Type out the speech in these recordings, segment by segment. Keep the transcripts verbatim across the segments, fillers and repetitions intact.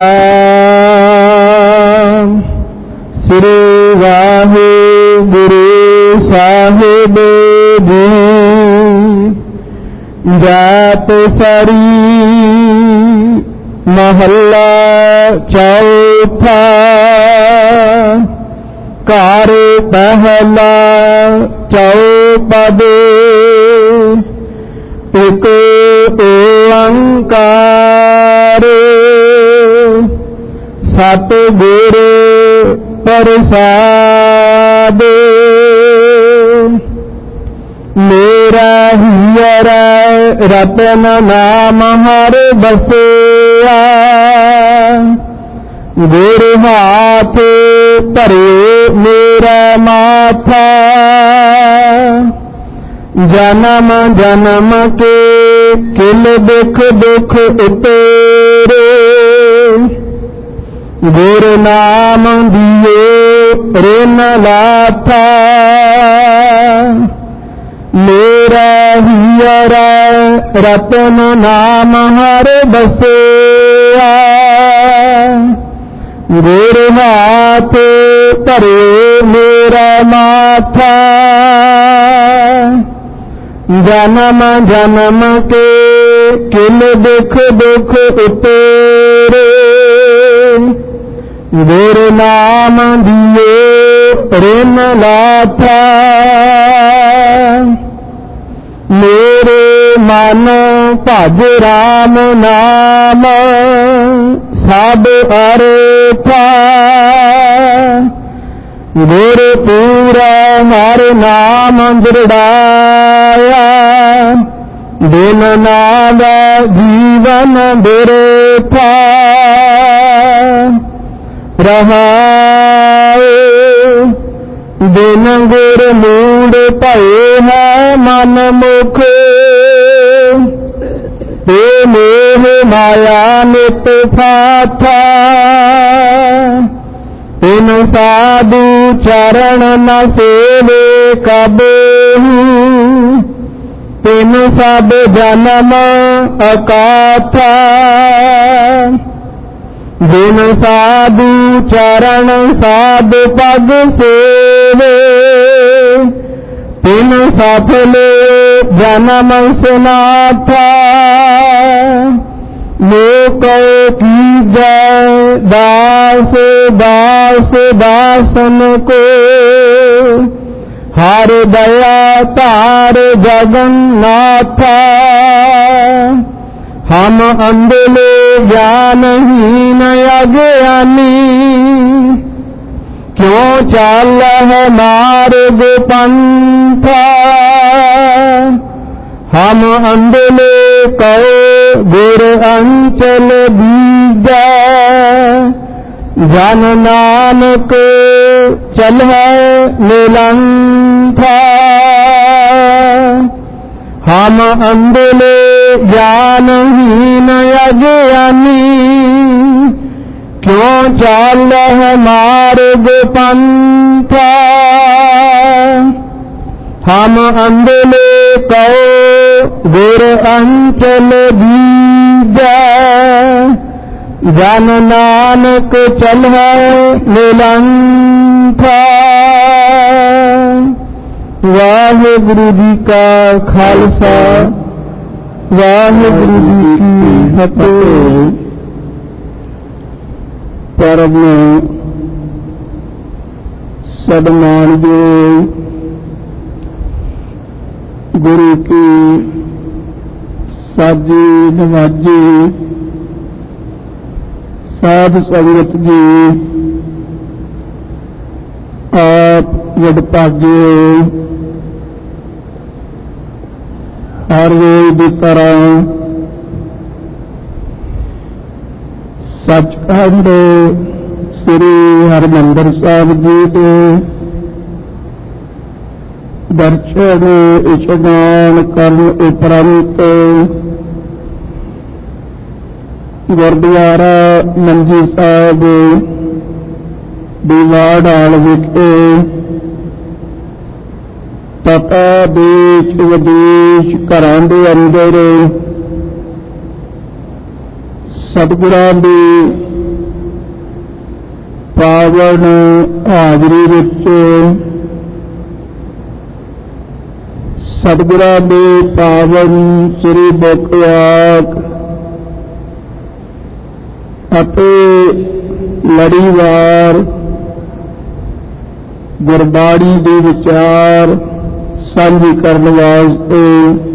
श्री वाहिगुरु साहिब जी। जाप सरी महला चौथा। कार पहला चौपद। एक ओंकार सतगुर प्रसाद। मेरा हियर रतन नाम हर बसिया। गुर हाथ धरे मेरा माथा। जन्म जन्म के किल दुख दुख उतेरे। गुर नाम दिए ऋण लाथा। मेरा हियर रतन नाम हर बसिया। गुर हाथ धरे मेरा माथा। जन्म जन्म के किल दुख दुख उतेरे। गुर नाम दिए ऋण लाथा। मेरे मन भज राम नाम सब अरथा। गुर पूरा हर नाम दृढ़ाया। दिन नाम जीवन बिरथा। रहाए दिन गुर मूड भये है मन मुख। ते मोह माया नित फाथा। इन साधु चरण न सेवे कबहू। तिन सब जन्म अकाथा। जिन साधु चरण साध पग सेवे। तिन सफल जन्म सुनाथा। लोक की जय दास दास दासन को। हर दया तार जगन्नाथा। हम अंधले ज्ञानहीन अज्ञानी। क्यों चाल है मार्ग पंथा। हम अंधले कहो गुर अंचल बीजा। जन नानक चल है निलंथा। हम अंधले ज्ञानहीन अज्ञानी। क्यों चाल है मार्ग पंथा। हम अंधले कहो गुर अंचल बीजा। जन नानक चल है निलंथा। वाहिगुरु जी का खालसा वाहिगुरु जी की फतेह। परम सन्मानयोग गुरु की साजी नवाजी साध संगत जी। आप वडभागे हर रोज की तरह सचखंड श्री हरमंदिर साहिब जी के दर्शन इशनान करन उपरंत गुरुद्वारा मंजी साहिब दीवाड़ाल विखे तथा देश विदेश घरां दे अंदर सतगुरां दी ਪਾਵਨ ਹਾਜ਼ਰੀ ਵਿੱਚ ਸਤਿਗੁਰਾਂ ਦੇ ਪਾਵਨ ਸ੍ਰੀ ਮੁਖ ਵਾਕ ਅਤੇ ਲੜੀਵਾਰ ਗੁਰਬਾਣੀ ਦੇ ਵਿਚਾਰ ਸਾਂਝੀ ਕਰਨ ਵਾਸਤੇ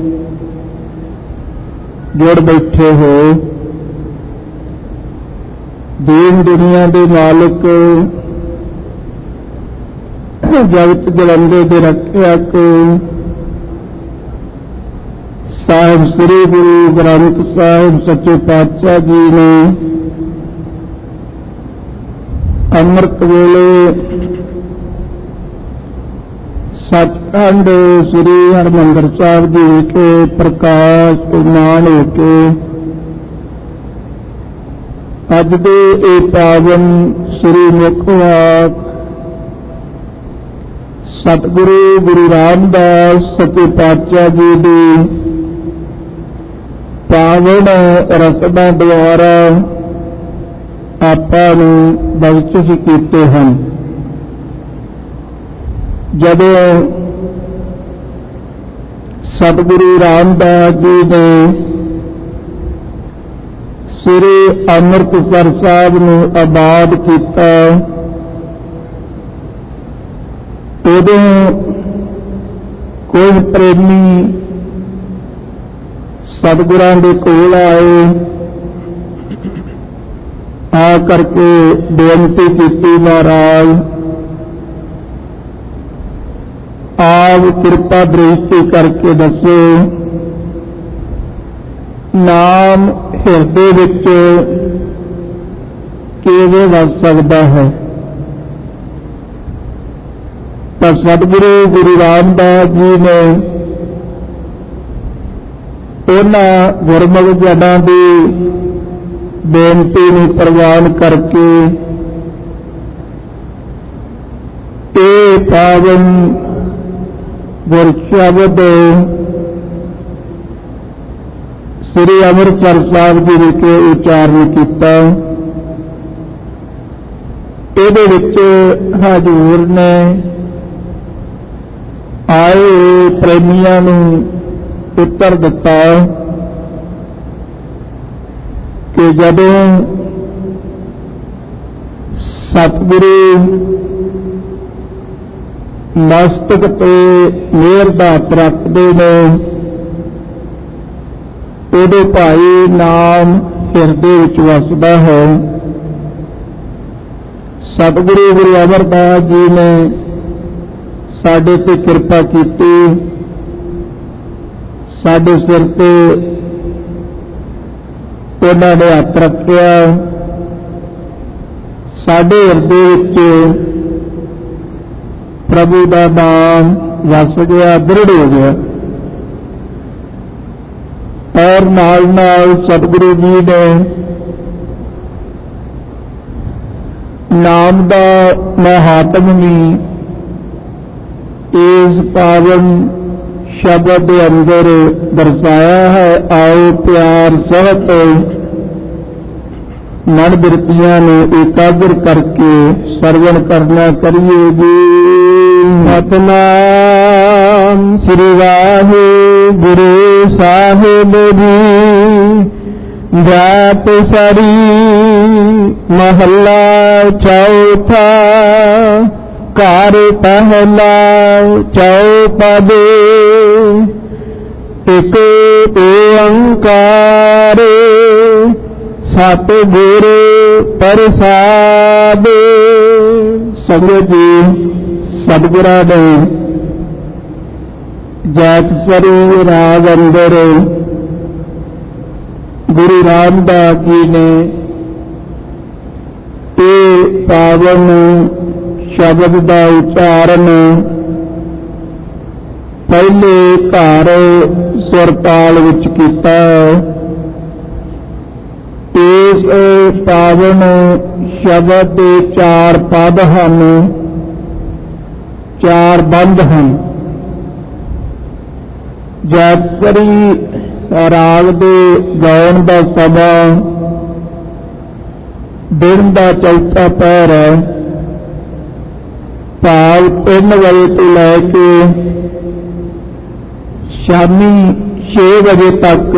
ਜੁੜ ਬੈਠੇ ਹੋ। ਦੀਨ ਦੁਨੀਆ ਦੇ ਮਾਲਕ ਜਗਤ ਜਲੰਦੇ ਦੇ ਰੱਖਿਅਕ ਸਾਹਿਬ ਸ੍ਰੀ ਗੁਰੂ ਗ੍ਰੰਥ ਸਾਹਿਬ ਸੱਚੇ ਪਾਤਸ਼ਾਹ ਜੀ ਨੇ ਅੰਮ੍ਰਿਤ ਵੇਲੇ ਸੱਚਖੰਡ ਸ੍ਰੀ ਹਰਿਮੰਦਰ ਸਾਹਿਬ ਜੀ ਵਿਖੇ ਪ੍ਰਕਾਸ਼ ਉਮਾਨ ਹੋ ਕੇ ਅੱਜ ਦੇ ਇਹ ਪਾਵਨ ਸ੍ਰੀ ਮੁਖ ਵਾਕ ਸਤਿਗੁਰੂ ਗੁਰੂ ਰਾਮਦਾਸ ਸੱਚੇ ਪਾਤਸ਼ਾਹ ਜੀ ਦੀ ਪਾਵਨ ਰਸਨਾ ਦੁਆਰਾ ਆਪਾਂ ਨੂੰ ਬਖਸ਼ਿਸ਼ ਕੀਤੇ ਹਨ। ਜਦੋਂ ਸਤਿਗੁਰੂ ਰਾਮਦਾਸ ਜੀ ਨੇ ਸ੍ਰੀ ਅੰਮ੍ਰਿਤਸਰ ਸਾਹਿਬ ਨੂੰ ਆਬਾਦ ਕੀਤਾ, ਉਦੋਂ ਕੋਈ ਪ੍ਰੇਮੀ ਸਤਿਗੁਰਾਂ ਦੇ ਕੋਲ ਆਏ, ਆ ਕਰਕੇ ਬੇਨਤੀ ਕੀਤੀ, ਮਹਾਰਾਜ ਆਪ ਕਿਰਪਾ ਦ੍ਰਿਸ਼ਟੀ ਕਰਕੇ ਦੱਸੋ, ਨਾਮ ਹਿਰਦੇ ਵਿੱਚ ਕਿਵੇਂ ਵਸ ਸਕਦਾ ਹੈ। ਤਾਂ ਸਤਿਗੁਰੂ ਗੁਰੂ ਰਾਮਦਾਸ ਜੀ ਨੇ ਉਹਨਾਂ ਗੁਰਮੁਖ ਜਨਾਂ ਦੀ ਬੇਨਤੀ ਨੂੰ ਪ੍ਰਵਾਨ ਕਰਕੇ ਇਹ ਪਾਵਨ ਗੁਰ ਸ਼ਬਦ ਸ੍ਰੀ ਅੰਮ੍ਰਿਤਸਰ ਸਾਹਿਬ ਜੀ ਵਿਖੇ ਉਚਾਰਨ ਕੀਤਾ। ਇਹਦੇ ਵਿੱਚ ਹਜ਼ੂਰ ਨੇ ਆਏ ਪ੍ਰੇਮੀਆਂ ਨੂੰ ਉੱਤਰ ਦਿੱਤਾ ਕਿ ਜਦੋਂ ਸਤਿਗੁਰੂ ਮਸਤਕ ਤੇ ਮਿਹਰ ਦਾ ਹੱਥ ਰੱਖਦੇ ਨੇ, ਉਹਦੇ ਭਾਈ ਨਾਮ ਹਿਰਦੇ ਵਿੱਚ ਵਸਦਾ ਹੈ। ਸਤਿਗੁਰੂ ਗੁਰੂ ਅਮਰਦਾਸ ਜੀ ਨੇ ਸਾਡੇ ਤੇ ਕਿਰਪਾ ਕੀਤੀ, ਸਾਡੇ ਸਿਰ ਤੇ ਉਹਨਾਂ ਨੇ ਹੱਥ ਰੱਖਿਆ, ਸਾਡੇ ਹਿਰਦੇ ਵਿੱਚ ਪ੍ਰਭੂ ਦਾ ਨਾਮ ਵਸ ਗਿਆ, ਦ੍ਰਿੜ ਹੋ ਗਿਆ। ਔਰ ਨਾਲ ਨਾਲ ਸਤਿਗੁਰੂ ਜੀ ਨੇ ਨਾਮ ਦਾ ਮਹਾਤਮ ਵੀ ਇਸ ਪਾਵਨ ਸ਼ਬਦ ਦੇ ਅੰਦਰ ਦਰਸਾਇਆ ਹੈ। ਆਓ ਪਿਆਰ ਸਹਿਤ ਮਨ ਬਿਰਤੀਆਂ ਨੂੰ ਇਕਾਗਰ ਕਰਕੇ ਸਰਵਣ ਕਰਨਾ ਕਰੀਏ ਜੀ। ਸਤਿਨਾਮ ਸ੍ਰੀ ਵਾਹਿਗੁਰੂ ਸਾਹਿਬ ਜੀ। ਜਾਪ ਸਰੀ ਮਹੱਲਾ ਚੌਥਾ। ਘਰ ਪਹਿਲਾ ਚੌਪਦ। ਇਕ ਓੰਕਾਰ ਸਤਿਗੁਰ ਪ੍ਰਸਾਦਿ। ਸੰਗਤ ਜੀ, ਸਤਿਗੁਰਾਂ ਦੇ ਜਾਤਸਰੀ ਰਾਗ ਅੰਦਰ ਗੁਰੂ ਰਾਮਦਾਸ ਜੀ ਨੇ ਇਹ ਪਾਵਨ ਸ਼ਬਦ ਦਾ ਉਚਾਰਨ ਪਹਿਲੇ ਘਰ ਸੁਰਤਾਲ ਵਿੱਚ ਕੀਤਾ। ਇਸ ਪਾਵਨ ਸ਼ਬਦ ਦੇ ਚਾਰ ਪਦ ਹਨ, ਚਾਰ ਬੰਦ ਹਨ। ਜਾਤਸਰੀ ਰਾਗ ਦੇ ਗਾਉਣ ਦਾ ਸਮਾਂ ਦਿਨ ਦਾ ਚੌਥਾ ਪਹਿਰ ਹੈ। भाव तीन बजे तो लैके शामी छे बजे तक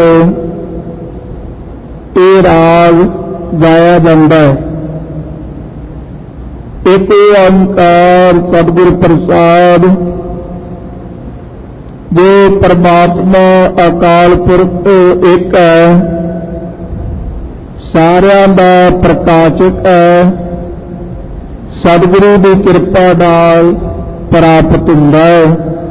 ये राग गाया जाता है। एक ओंकार सतगुर प्रसाद जो परमात्मा अकाल पुरख एक है, सारियां दा प्रकाशक है, सतगुरु की कृपा नाल प्राप्त हुंदा है।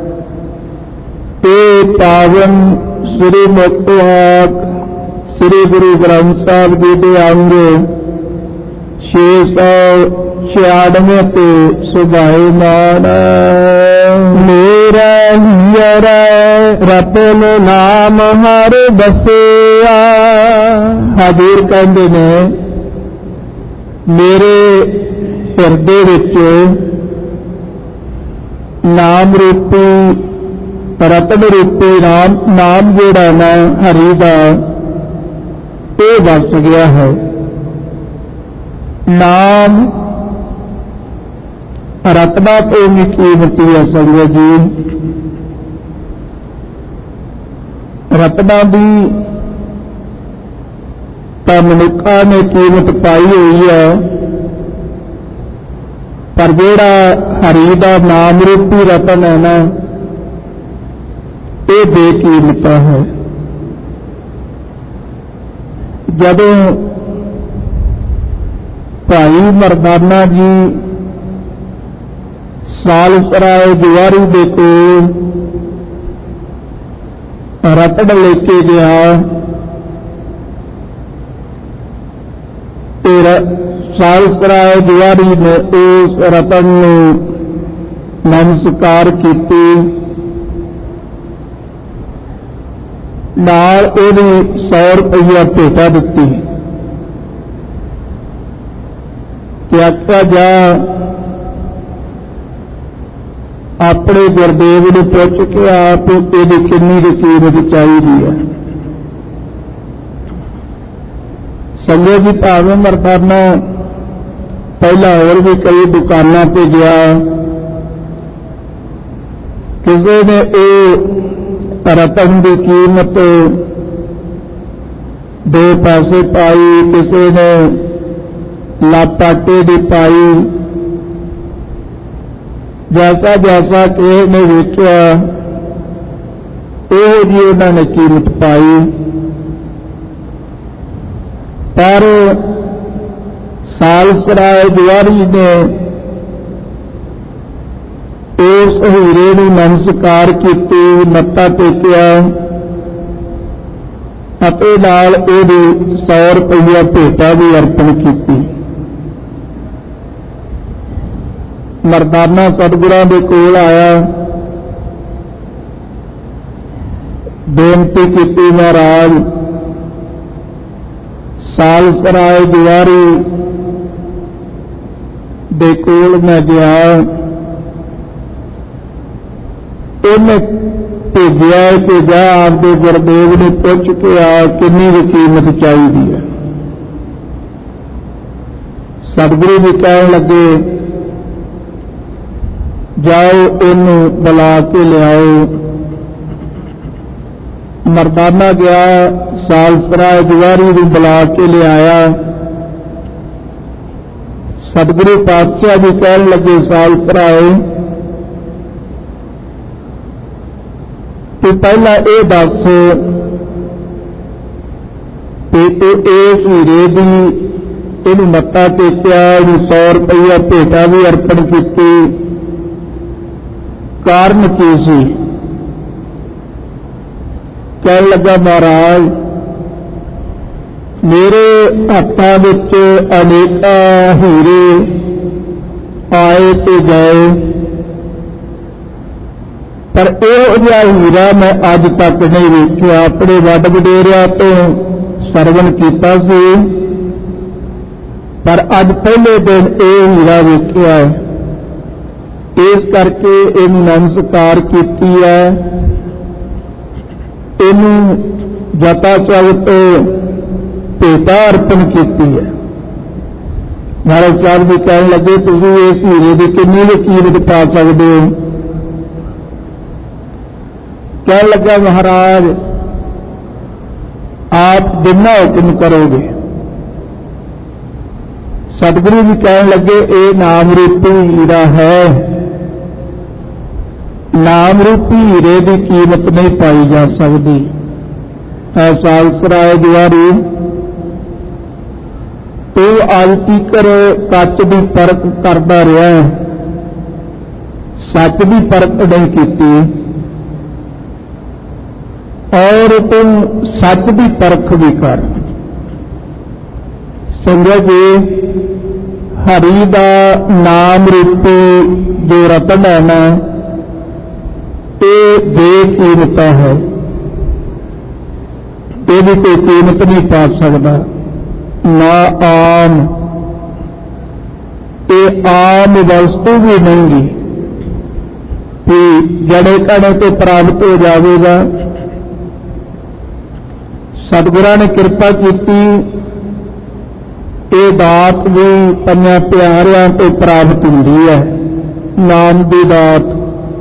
ये पावन श्री मुक्तवाक श्री गुरु ग्रंथ साहिब जी के अंग छे सौ छियानवे ते सुभाईमान। मेरा हियर रतन नाम हर बसिया। हजूर कहते ने मेरे हिरदे विच नाम रूपी रतन रूपी नाम नाम जोड़ा ना हरि का ये वस गया है। नाम रत्ना तो भी कीमती है संगत जी। रत्ना भी तो मनुखा ने कीमत पाई हुई है, पर जेड़ा हरि का नाम रूपी रतन है ना ये बेकीमत है। जदों भाई मरदाना जी सालसराय जुआरी दे कोल रतन लेके गया, सालसराय जुआरी ने उस रतन नूं नमस्कार कीती, नाल उहदी सौ रुपया भेटा दिती ते आख्या जा अपने गुरदेव ने पुछ के आप ये किन्नी कीमत चाहिए है। संगत जी भावें मरदाना पहला और भी कई दुकानों पे गया, किसी ने ये रतन की कीमत दो पैसे पाई, किसी ने लापाटे की पाई, जैसा जैसा किसी ने वेख्या यह जी उन्होंने कीमत पाई। पर सालसराय जुआरी ने उस हीरे नूं नमस्कार कीती, मत्था टेकिया अते नाल उहदी सौ रुपया भेटा भी अर्पण की। मरदाना सतगुरां दे कोल आया, बेनती की महाराज सालसराय जुआरी दे कोल मैं गया, इन्हें भेजा कि जा आपके गुरदेव ने पुछ के आ किन्नी की कीमत चाहिए है। सतगुरु भी कह लगे जाओ इनू बुला के लियाओ। मरदाना गया, सालसराय जुआरी को बुला के लियाया। सतगुरु पातशाह भी कह लगे सालसराय तो पहला ये दस इस हीरे की इन मत्था टेकिया, इन सौ रुपया भेटा भी अर्पण की, कारण की सी? कह लगा महाराज मेरे हत्थां विच अनेका हीरे आए ते गए, पर इहो जिहा हीरा मैं अज तक नहीं वेख्या। अपने वड वडेरिया तो सरवण कीता सी, पर अज पहले दिन यह हीरा वेख्या है। इस करके इनू नमस्कार कीती है, इनू जता चौथ भेटा अर्पण की है। ਮਹਾਰਾਜ ਸਾਹਿਬ ਜੀ ਕਹਿਣ ਲੱਗੇ ਤੁਸੀਂ ਇਸ ਹੀਰੇ ਦੀ ਕਿੰਨੀ ਦੀ ਕੀਮਤ ਪਾ ਸਕਦੇ ਹੋ। ਕਹਿਣ ਲੱਗਾ ਮਹਾਰਾਜ ਆਪ ਜਿੰਨਾ ਹੁਕਮ ਕਰੋਗੇ। ਸਤਿਗੁਰੂ ਜੀ ਕਹਿਣ ਲੱਗੇ ਇਹ ਨਾਮ ਰੂਪੀ ਹੀਰਾ ਹੈ, ਨਾਮ ਰੂਪੀ ਹੀਰੇ ਦੀ ਕੀਮਤ ਨਹੀਂ ਪਾਈ ਜਾ ਸਕਦੀ। ਐਸਾ ਸਰਾਏ ਦੁਆਰੀ ਤੂੰ ਅੱਜ ਤੀਕਰ ਕੱਚ ਦੀ ਪਰਖ ਕਰਦਾ ਰਿਹਾ, ਸੱਚ ਦੀ ਪਰਖ ਨਹੀਂ ਕੀਤੀ, ਔਰ ਤੂੰ ਸੱਚ ਦੀ ਪਰਖ ਵੀ ਕਰ। ਸੰਗਤ ਜੀ ਹਰੀ ਦਾ ਨਾਮ ਰੂਪੀ ਜੋ ਰਤਨ ਹੈ ਨਾ ਇਹ ਬੇਕੀਮਤ ਹੈ, ਇਹਦੀ ਕੋਈ ਕੀਮਤ ਨਹੀਂ ਪਾ ਸਕਦਾ। ਨਾ ਆਮ, ਇਹ ਆਮ ਵਸਤੂ ਵੀ ਨਹੀਂ ਕਿ ਜੜੇ ਕੜੇ ਤੇ ਪ੍ਰਾਪਤ ਹੋ ਜਾਵੇਗਾ। ਸਤਿਗੁਰਾਂ ਨੇ ਕਿਰਪਾ ਕੀਤੀ, ਇਹ ਦਾਤ ਵੀ ਪੰਜਾਂ ਪਿਆਰਿਆਂ ਤੋਂ ਪ੍ਰਾਪਤ ਹੁੰਦੀ ਹੈ, ਨਾਮ ਦੀ ਦਾਤ।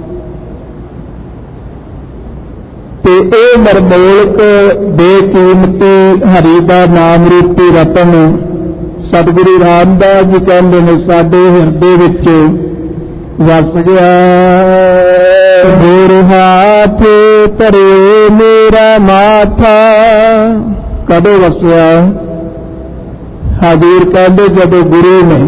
ਤੇ ਇਹ ਮਰਮੋਲਕ ਬੇਕੀਮਤੀ ਹਰੀ ਦਾ ਨਾਮ ਰੂਪੀ ਰਤਨ ਸਤਿਗੁਰੂ ਰਾਮਦਾਸ ਜੀ ਕਹਿੰਦੇ ਨੇ ਸਾਡੇ ਹਿਰਦੇ ਵਿੱਚ ਵਸ ਗਿਆ। ਗੁਰ ਹਾਥ ਧਰੇ ਮੇਰਾ ਮਾਥਾ, ਕਦੋਂ ਵਸਿਆ? ਹਜ਼ੂਰ ਕਹਿੰਦੇ ਜਦੋਂ ਗੁਰੂ ਨੇ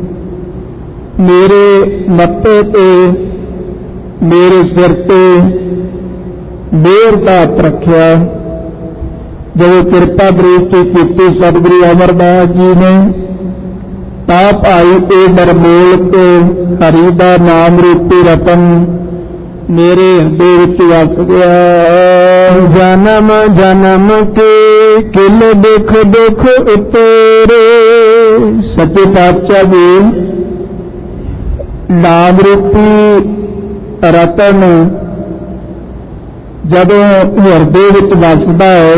ਮੇਰੇ ਮੱਥੇ ਤੇ ਮੇਰੇ ਸਿਰ ਤੇ ਮੇਰ ਦਾ ਹੱਥ ਰੱਖਿਆ, ਜਦੋਂ ਕਿਰਪਾ ਦ੍ਰਿਸ਼ਟੀ ਕੀਤੀ ਸਤਿਗੁਰੂ ਅਮਰਦਾਸ ਜੀ ਨੇ, ਤਾਂ ਭਾਈ ਇਹ ਮਰਮੋਲਕ ਹਰੀ ਦਾ ਨਾਮ ਰੂਪੀ ਰਤਨ ਮੇਰੇ ਹਿਰਦੇ ਵਿੱਚ ਵਸ ਗਿਆ। ਜਨਮ ਜਨਮ ਕੇ ਕਿਲ ਦੁਖ ਦੁਖ ਉਤਰੇ। ਸੱਚੇ ਪਾਤਸ਼ਾਹ ਜੀ ਨਾਮ ਰੂਪੀ ਰਤਨ ਜਦੋਂ ਹਿਰਦੇ ਵਿੱਚ ਵਸਦਾ ਹੈ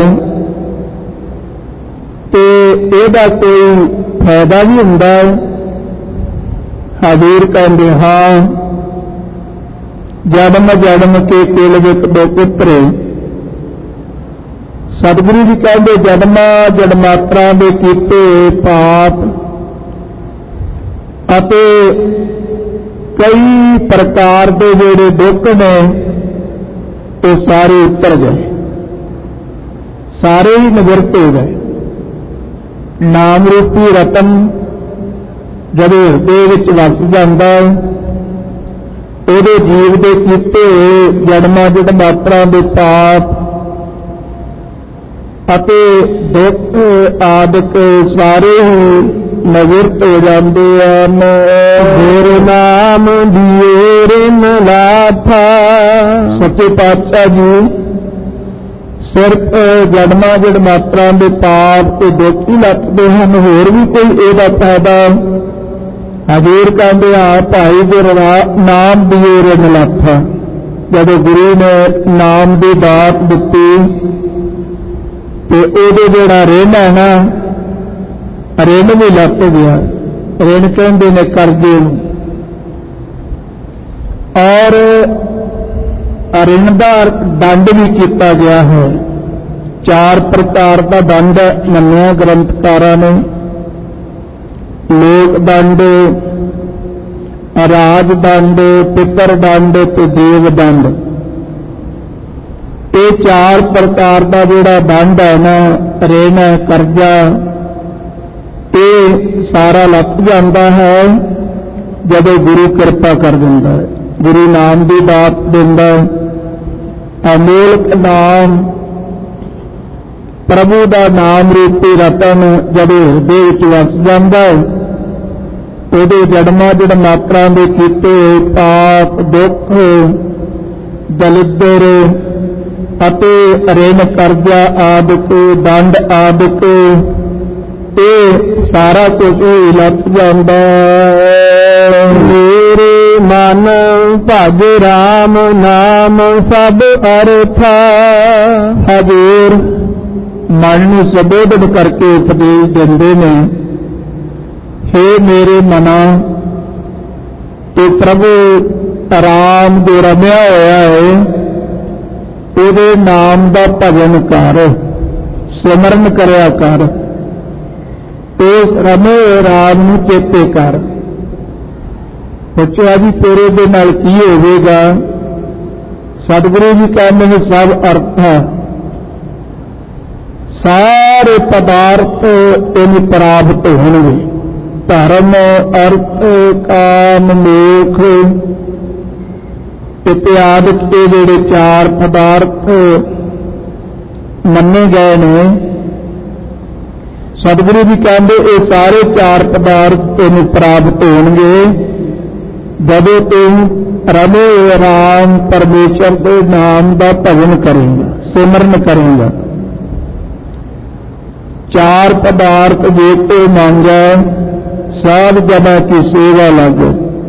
ਤੇ ਇਹਦਾ ਕੋਈ ਫਾਇਦਾ ਵੀ ਹੁੰਦਾ ਹੈ। ਹਜ਼ੂਰ ਕਹਿੰਦੇ ਹਾਂ ਜਨਮ ਜਨਮ ਕੇ ਕਿਲ ਦੁਖ ਦੁਖ ਉਤਰੇ। ਸਤਿਗੁਰੂ ਜੀ ਕਹਿੰਦੇ ਜਨਮਾਂ ਜਨਮਾਤਰਾਂ ਦੇ ਕੀਤੇ ਪਾਪ ਅਤੇ ਕਈ ਪ੍ਰਕਾਰ ਦੇ ਜਿਹੜੇ ਦੁੱਖ ਨੇ ਉਹ ਸਾਰੇ ਉਤਰ ਗਏ, ਸਾਰੇ ਹੀ ਨਿਵਰਤ ਹੋ ਗਏ। ਨਾਮ ਰੂਪੀ ਰਤਨ ਜਦੋਂ ਹਿਰਦੇ ਵਿੱਚ ਵਸ ਜਾਂਦਾ ਉਹਦੇ ਜੀਵ ਦੇ ਕੀਤੇ ਜਨਮਾਂ ਜਨਮਾਤਰਾਂ ਦੇ ਪਾਪ ਅਤੇ ਦੁੱਖ ਆਦਿਕ ਸਾਰੇ ਹੀ ਨਿਵਰਤ ਹੋ ਜਾਂਦੇ ਹਨ। ਗੁਰੂ ਨਾਮ ਜੀਓ ਰਿਨ ਲਾਥਾ। ਸੱਚੇ ਪਾਤਸ਼ਾਹ ਜੀ ਸਿਰਫ ਜਨਮਾਂ ਜਨਮਾਤਰਾਂ ਦੇ ਪਾਪ ਤੇ ਦੁੱਖ ਹੀ ਲੱਥਦੇ ਹਨ, ਹੋਰ ਵੀ ਕੋਈ ਇਹਦਾ ਫਾਇਦਾ? ਹਜ਼ੂਰ ਕਹਿੰਦੇ ਆ ਭਾਈ ਗੁਰੂ ਨਾਮ ਜੀਓ ਰਿਨ ਲਾਥਾ। ਜਦੋਂ ਗੁਰੂ ਨੇ ਨਾਮ ਦੀ ਦਾਤ ਦਿੱਤੀ ਤੇ ਉਹਦੇ ਜਿਹੜਾ ਰਿਣ ਹੈ ਨਾ, ਰਿਣ ਵੀ ਲੱਥ ਗਿਆ। ਰਿਣ ਕਹਿੰਦੇ ਨੇ ਕਰਜ਼ੇ ਨੂੰ, ਔਰ ਰਿਣ ਦਾ ਦੰਡ ਵੀ ਕੀਤਾ ਗਿਆ ਹੈ। ਚਾਰ ਪ੍ਰਕਾਰ ਦਾ ਦੰਡ ਮੰਨਿਆ ਗ੍ਰੰਥਕਾਰਾਂ ਨੇ, ਲੋਕ ਦੰਡ, ਰਾਜ ਦੰਡ, ਪਿਤਰ ਦੰਡ ਤੇ ਦੇਵ ਦੰਡ। ਇਹ ਚਾਰ ਪ੍ਰਕਾਰ ਦਾ ਜਿਹੜਾ ਦੰਡ ਹੈ ਨਾ, ਰਿਣ ਹੈ, ਕਰਜ਼ਾ, ਇਹ ਸਾਰਾ ਲੱਥ ਜਾਂਦਾ ਹੈ ਜਦੋਂ ਗੁਰੂ ਕਿਰਪਾ ਕਰ ਦਿੰਦਾ ਹੈ, ਗੁਰੂ ਨਾਮ ਦੀ ਦਾਤ ਦਿੰਦਾ ਹੈ। ਅਮੋਲਕ ਨਾਮ ਪ੍ਰਭੂ ਦਾ ਨਾਮ ਰੂਪੀ ਰਤਨ ਜਦੋਂ ਹਿਰਦੇ ਵਿੱਚ ਵਸ ਜਾਂਦਾ ਹੈ, ਉਹਦੇ ਜਨਮਾਂ ਜਨਮਾਤਰਾਂ ਦੇ ਕੀਤੇ ਪਾਪ ਦੁੱਖ ਦਲਿੱਦਰ ਅਤੇ ਰਿਣ ਕਰਜ਼ਾ ਆਦਿਕ ਦੰਡ ਆਦਿਕ ਇਹ ਸਾਰਾ ਕੁਝ ਹੀ ਲੱਥ ਜਾਂਦਾ। ਮੇਰੇ ਮਨ ਭਜ ਰਾਮ ਨਾਮ ਸਭ ਅਰਥਾ। ਹਜ਼ੂਰ ਮਨ ਨੂੰ ਸੰਬੋਧਨ ਕਰਕੇ ਉਪਦੇਸ਼ ਦਿੰਦੇ ਨੇ, हे मेरे मना, तो प्रभु आराम जो रमिया होया है ਉਹਦੇ नाम का भजन कर, सिमरन करया कर, उस रमे राम नूं चेते कर। बच्चों जी तेरे दे नाल की होवेगा? सतगुरु जी कहते हैं सब अर्थ है, सारे पदार्थ इन प्राप्त होंगे। धर्म अर्थ काम मोख इत्यादि के जेड़े चार पदार्थ मन्ने गए ने, सतगुरु जी कहते ये सारे चार पदार्थ तेन प्राप्त होंगे जदों तुम रमे राम परमेश्वर के नाम का भजन करेंगे, सिमरन करेंगे। चार पदार्थ जे तो मांगे सब जगह की सेवा लग।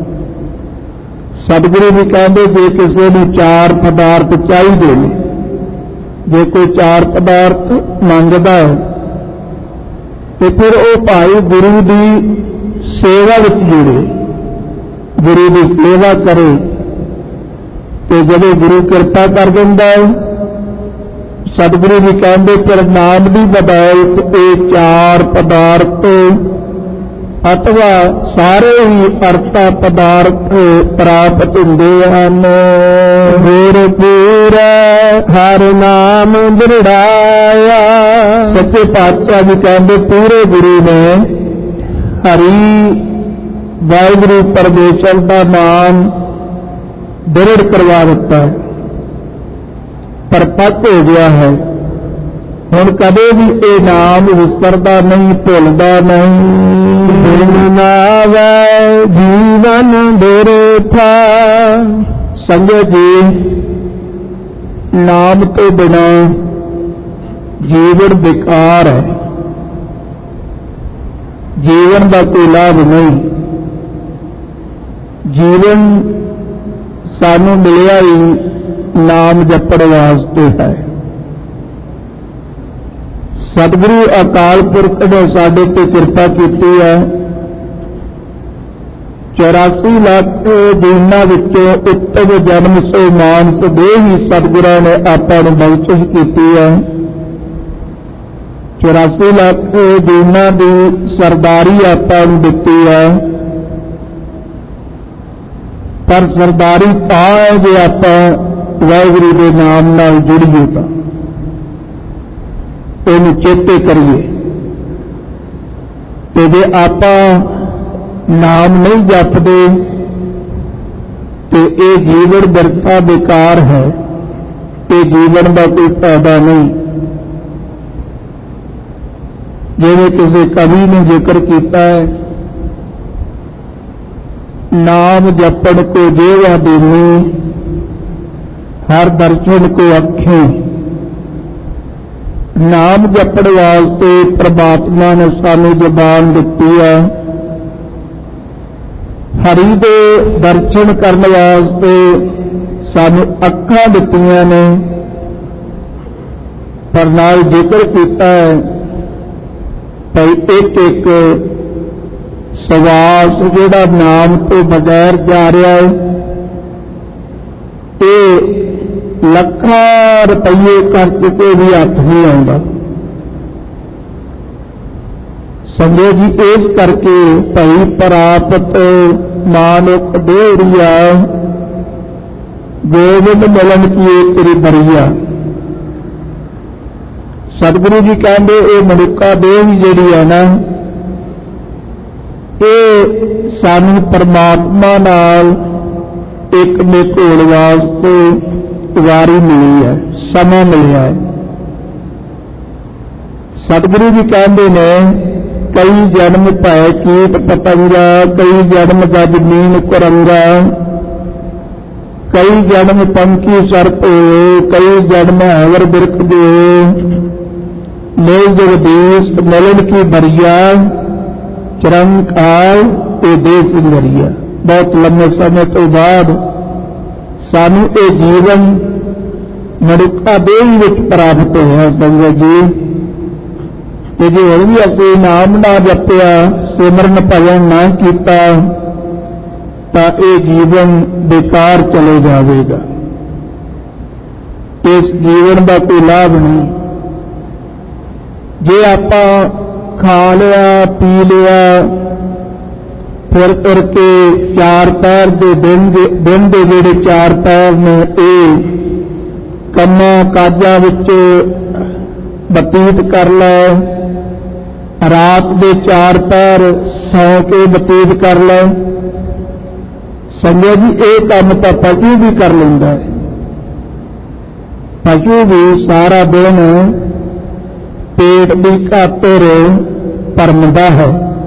सतगुरु जी कहते जे किसी को चार पदार्थ चाहिए, जे कोई चार पदार्थ मंगता है तो फिर वो भाई गुरु की सेवा विच जुड़े, गुरु की सेवा करे। तो जब गुरु कृपा कर देंदा है, सतगुरु जी कहते फिर नाम की बदौलत ये चार पदार्थ अथवा सारे ही अर्था पदार्थ प्राप्त होंदे हन। गुर पूरा हर नाम दृढ़ाया, सच्चे पातशाह जी कहते पूरे गुरु ने हरि वाहिगुरु परमेश्वर का नाम दृढ़ करवा दिता है, परपक्व हो गया है। हुण कदे भी ये नाम विसरदा नहीं, भुलदा नहीं। बिन नावै जीवन बिरथा, संगत जी नाम तो बिना जीवन बेकार है, जीवन का कोई लाभ नहीं। जीवन सानू मिलिया ही नाम जपण वास्ते है। सतगुरु अकाल पुरख ने साडे ते कृपा की है। चौरासी लाख दीना विचों उत्तम जन्म सो मानस दे ही सतगुरां ने आपां नूं बख्शिश की है। चौरासी लाख दीना की सरदारी आपां नूं दित्ती है, पर सरदारी तां है जे आपां वाहिगुरू के नाम नाल जुड़ीए तां इहनूं चेते करिए। तो जे आपां नाम नहीं जपदे तो ये जीवन व्यर्था बेकार है, ये जीवन का कोई फायदा नहीं। जिवें किसी कवि ने जिक्र किया है, नाम जपण को जेवा देनी, हर दर्शन को अखी। नाम जपण वास्ते परमात्मा ने सानू जबान दिती है, हरि दे दर्शन करने वास्ते सानू अखां दित्तियां ने, पर नाल जिक्र किया है भाई एक एक सवास जिहड़ा नाम तो बगैर जा रहा है, ये ਲੱਖਾਂ रुपये खर्च के भी हथ नहीं आउंदा। संगत जी इस करके भाई प्राप्त मानुक देहरिया, गोविंद मिलन की तेरी बरिया। सतगुरु जी कहते ये मनुक्खा देह जिहड़ी है ना, ये सानू परमात्मा नाल एक निकोल वास्ते वारी मिली है, समय मिलिया है। सतगुरु जी कहते ने कई जन्म भय कीट पतंगा, कई जन्म गज मीन कुरंगा, कई जन्म पंखी सर्प हुए, कई जन्म हैवर बिरख दे, मेल जगदीश मिलन की बरिया, चिरंकाल ए दे सिंगरिया। बहुत लंबे समय तो बाद सानू ये जीवन मनुक्खा देह विच प्राप्त होया। संगत जी ਤੇ ਜੇ ਹੋਰ ਵੀ ਅਸੀਂ ਨਾਮ ਨਾ ਜਪਿਆ, ਸਿਮਰਨ ਭਜਨ ਨਾ ਕੀਤਾ, ਤਾਂ ਇਹ ਜੀਵਨ ਬੇਕਾਰ ਚਲੇ ਜਾਵੇਗਾ। ਇਸ ਜੀਵਨ ਦਾ ਕੋਈ ਲਾਭ ਨਹੀਂ। ਜੇ ਆਪਾਂ ਖਾ ਲਿਆ, ਪੀ ਲਿਆ, ਫਿਰ ਤੁਰ ਕੇ ਚਾਰ ਪੈਰ ਦੇ ਦਿਨ ਦੇ ਦਿਨ ਦੇ ਜਿਹੜੇ ਚਾਰ ਪੈਰ ਨੇ ਇਹ ਕੰਮਾਂ ਕਾਜਾਂ ਵਿੱਚ ਬਤੀਤ ਕਰ ਲੈ, ਰਾਤ ਦੇ ਚਾਰ ਪੈਰ ਸੌਂ ਕੇ ਬਤੀਤ ਕਰ ਲੈ। ਸੰਗਤ ਜੀ ਇਹ ਕੰਮ ਤਾਂ ਪਸ਼ੂ ਵੀ ਕਰ ਲੈਂਦਾ ਹੈ। ਪਸ਼ੂ ਵੀ ਸਾਰਾ ਦਿਨ ਪੇਟ ਦੀ ਖਾਤਰ ਭਰਮਦਾ ਹੈ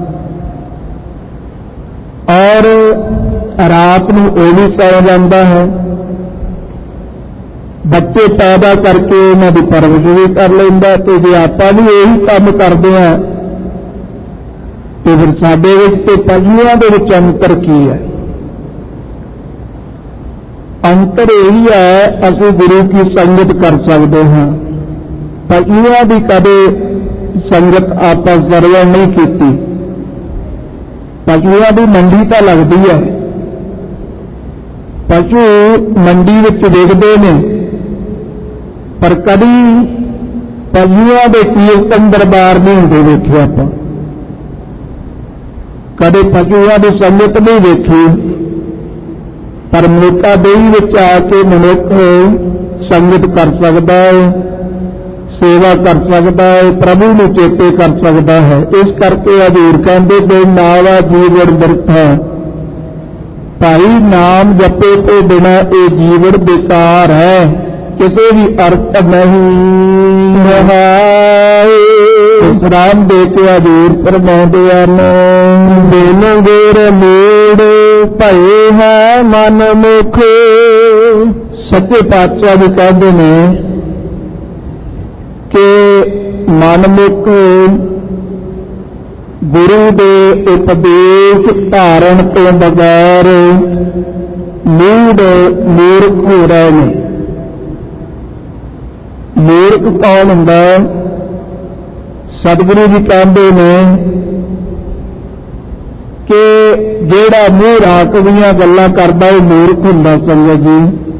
ਔਰ ਰਾਤ ਨੂੰ ਉਹ ਵੀ ਸੌ ਜਾਂਦਾ ਹੈ। ਬੱਚੇ ਪੈਦਾ ਕਰਕੇ ਉਹਨਾਂ ਦੀ ਪਰਵਰਿਸ਼ ਵੀ ਕਰ ਲੈਂਦਾ। ਤੇ ਜੇ ਆਪਾਂ ਵੀ ਇਹੀ ਕੰਮ ਕਰਦੇ ਹਾਂ ਤੇ ਫਿਰ ਸਾਡੇ ਵਿੱਚ ਤੇ ਪਸ਼ੂਆਂ ਦੇ ਵਿੱਚ ਅੰਤਰ ਕੀ ਹੈ? ਅੰਤਰ ਇਹੀ ਹੈ, ਅਸੀਂ ਗੁਰੂ ਕੀ ਸੰਗਤ ਕਰ ਸਕਦੇ ਹਾਂ। ਪਸ਼ੂਆਂ ਦੀ ਕਦੇ ਸੰਗਤ ਆਪਾਂ ਸਰਵਣ ਨਹੀਂ ਕੀਤੀ। ਪਸ਼ੂਆਂ ਦੀ ਮੰਡੀ ਤਾਂ ਲੱਗਦੀ ਹੈ, ਪਸ਼ੂ ਮੰਡੀ ਵਿੱਚ ਵੇਖਦੇ ਨੇ, ਪਰ ਕਦੀ ਪਸ਼ੂਆਂ ਦੇ ਕੀਰਤਨ ਦਰਬਾਰ ਨਹੀਂ ਹੁੰਦੇ ਵੇਖੇ ਆਪਾਂ। ਕਦੇ ਪਸ਼ੂਆਂ ਦੀ ਸੰਗਤ ਨਹੀਂ ਵੇਖੀ, ਪਰ ਮਨੁੱਖਾ ਦੇਹੀ ਵਿੱਚ ਆ ਕੇ ਮਨੁੱਖ ਸੰਗਤ ਕਰ ਸਕਦਾ ਹੈ, ਸੇਵਾ ਕਰ ਸਕਦਾ ਹੈ, ਪ੍ਰਭੂ ਨੂੰ ਚੇਤੇ ਕਰ ਸਕਦਾ ਹੈ। ਇਸ ਕਰਕੇ ਹਜ਼ੂਰ ਕਹਿੰਦੇ ਕਿ ਨਾਵਾ ਜੀਵਨ ਬਿਰਥਾ, ਭਾਈ ਨਾਮ ਜਪੇ ਤੋਂ ਬਿਨਾਂ ਇਹ ਜੀਵਨ ਬੇਕਾਰ ਹੈ, ਕਿਸੇ ਵੀ ਅਰਥ ਨਹੀਂ ਹੈ। ਵਿਸਰਾਮ ਦੇ ਕੇ ਹਜ਼ੂਰ ਫਰਮਾਉਂਦੇ ਹਨ, ਦਿਨ ਗੁਰ ਮੂੜ ਭਏ ਹੈ ਮਨ ਮੁਖ। ਸੱਚੇ ਪਾਤਸ਼ਾਹ ਵੀ ਕਹਿੰਦੇ ਨੇ ਕਿ ਮਨਮੁਖ ਗੁਰੂ ਦੇ ਉਪਦੇਸ਼ ਧਾਰਨ ਤੋਂ ਬਗੈਰ ਮੂੜ ਮੂਰਖ ਹੋ ਰਹੇ ਨੇ। ਮੂਰਖ ਕੌਣ ਹੁੰਦਾ? ਸਤਿਗੁਰੂ ਜੀ ਕਹਿੰਦੇ ਨੇ ਕਿ ਜਿਹੜਾ ਮੂੰਹ ਰਾਕ ਦੀਆਂ ਗੱਲਾਂ ਕਰਦਾ ਉਹ ਮੂਰਖ ਹੁੰਦਾ। ਸੰਗਤ ਜੀ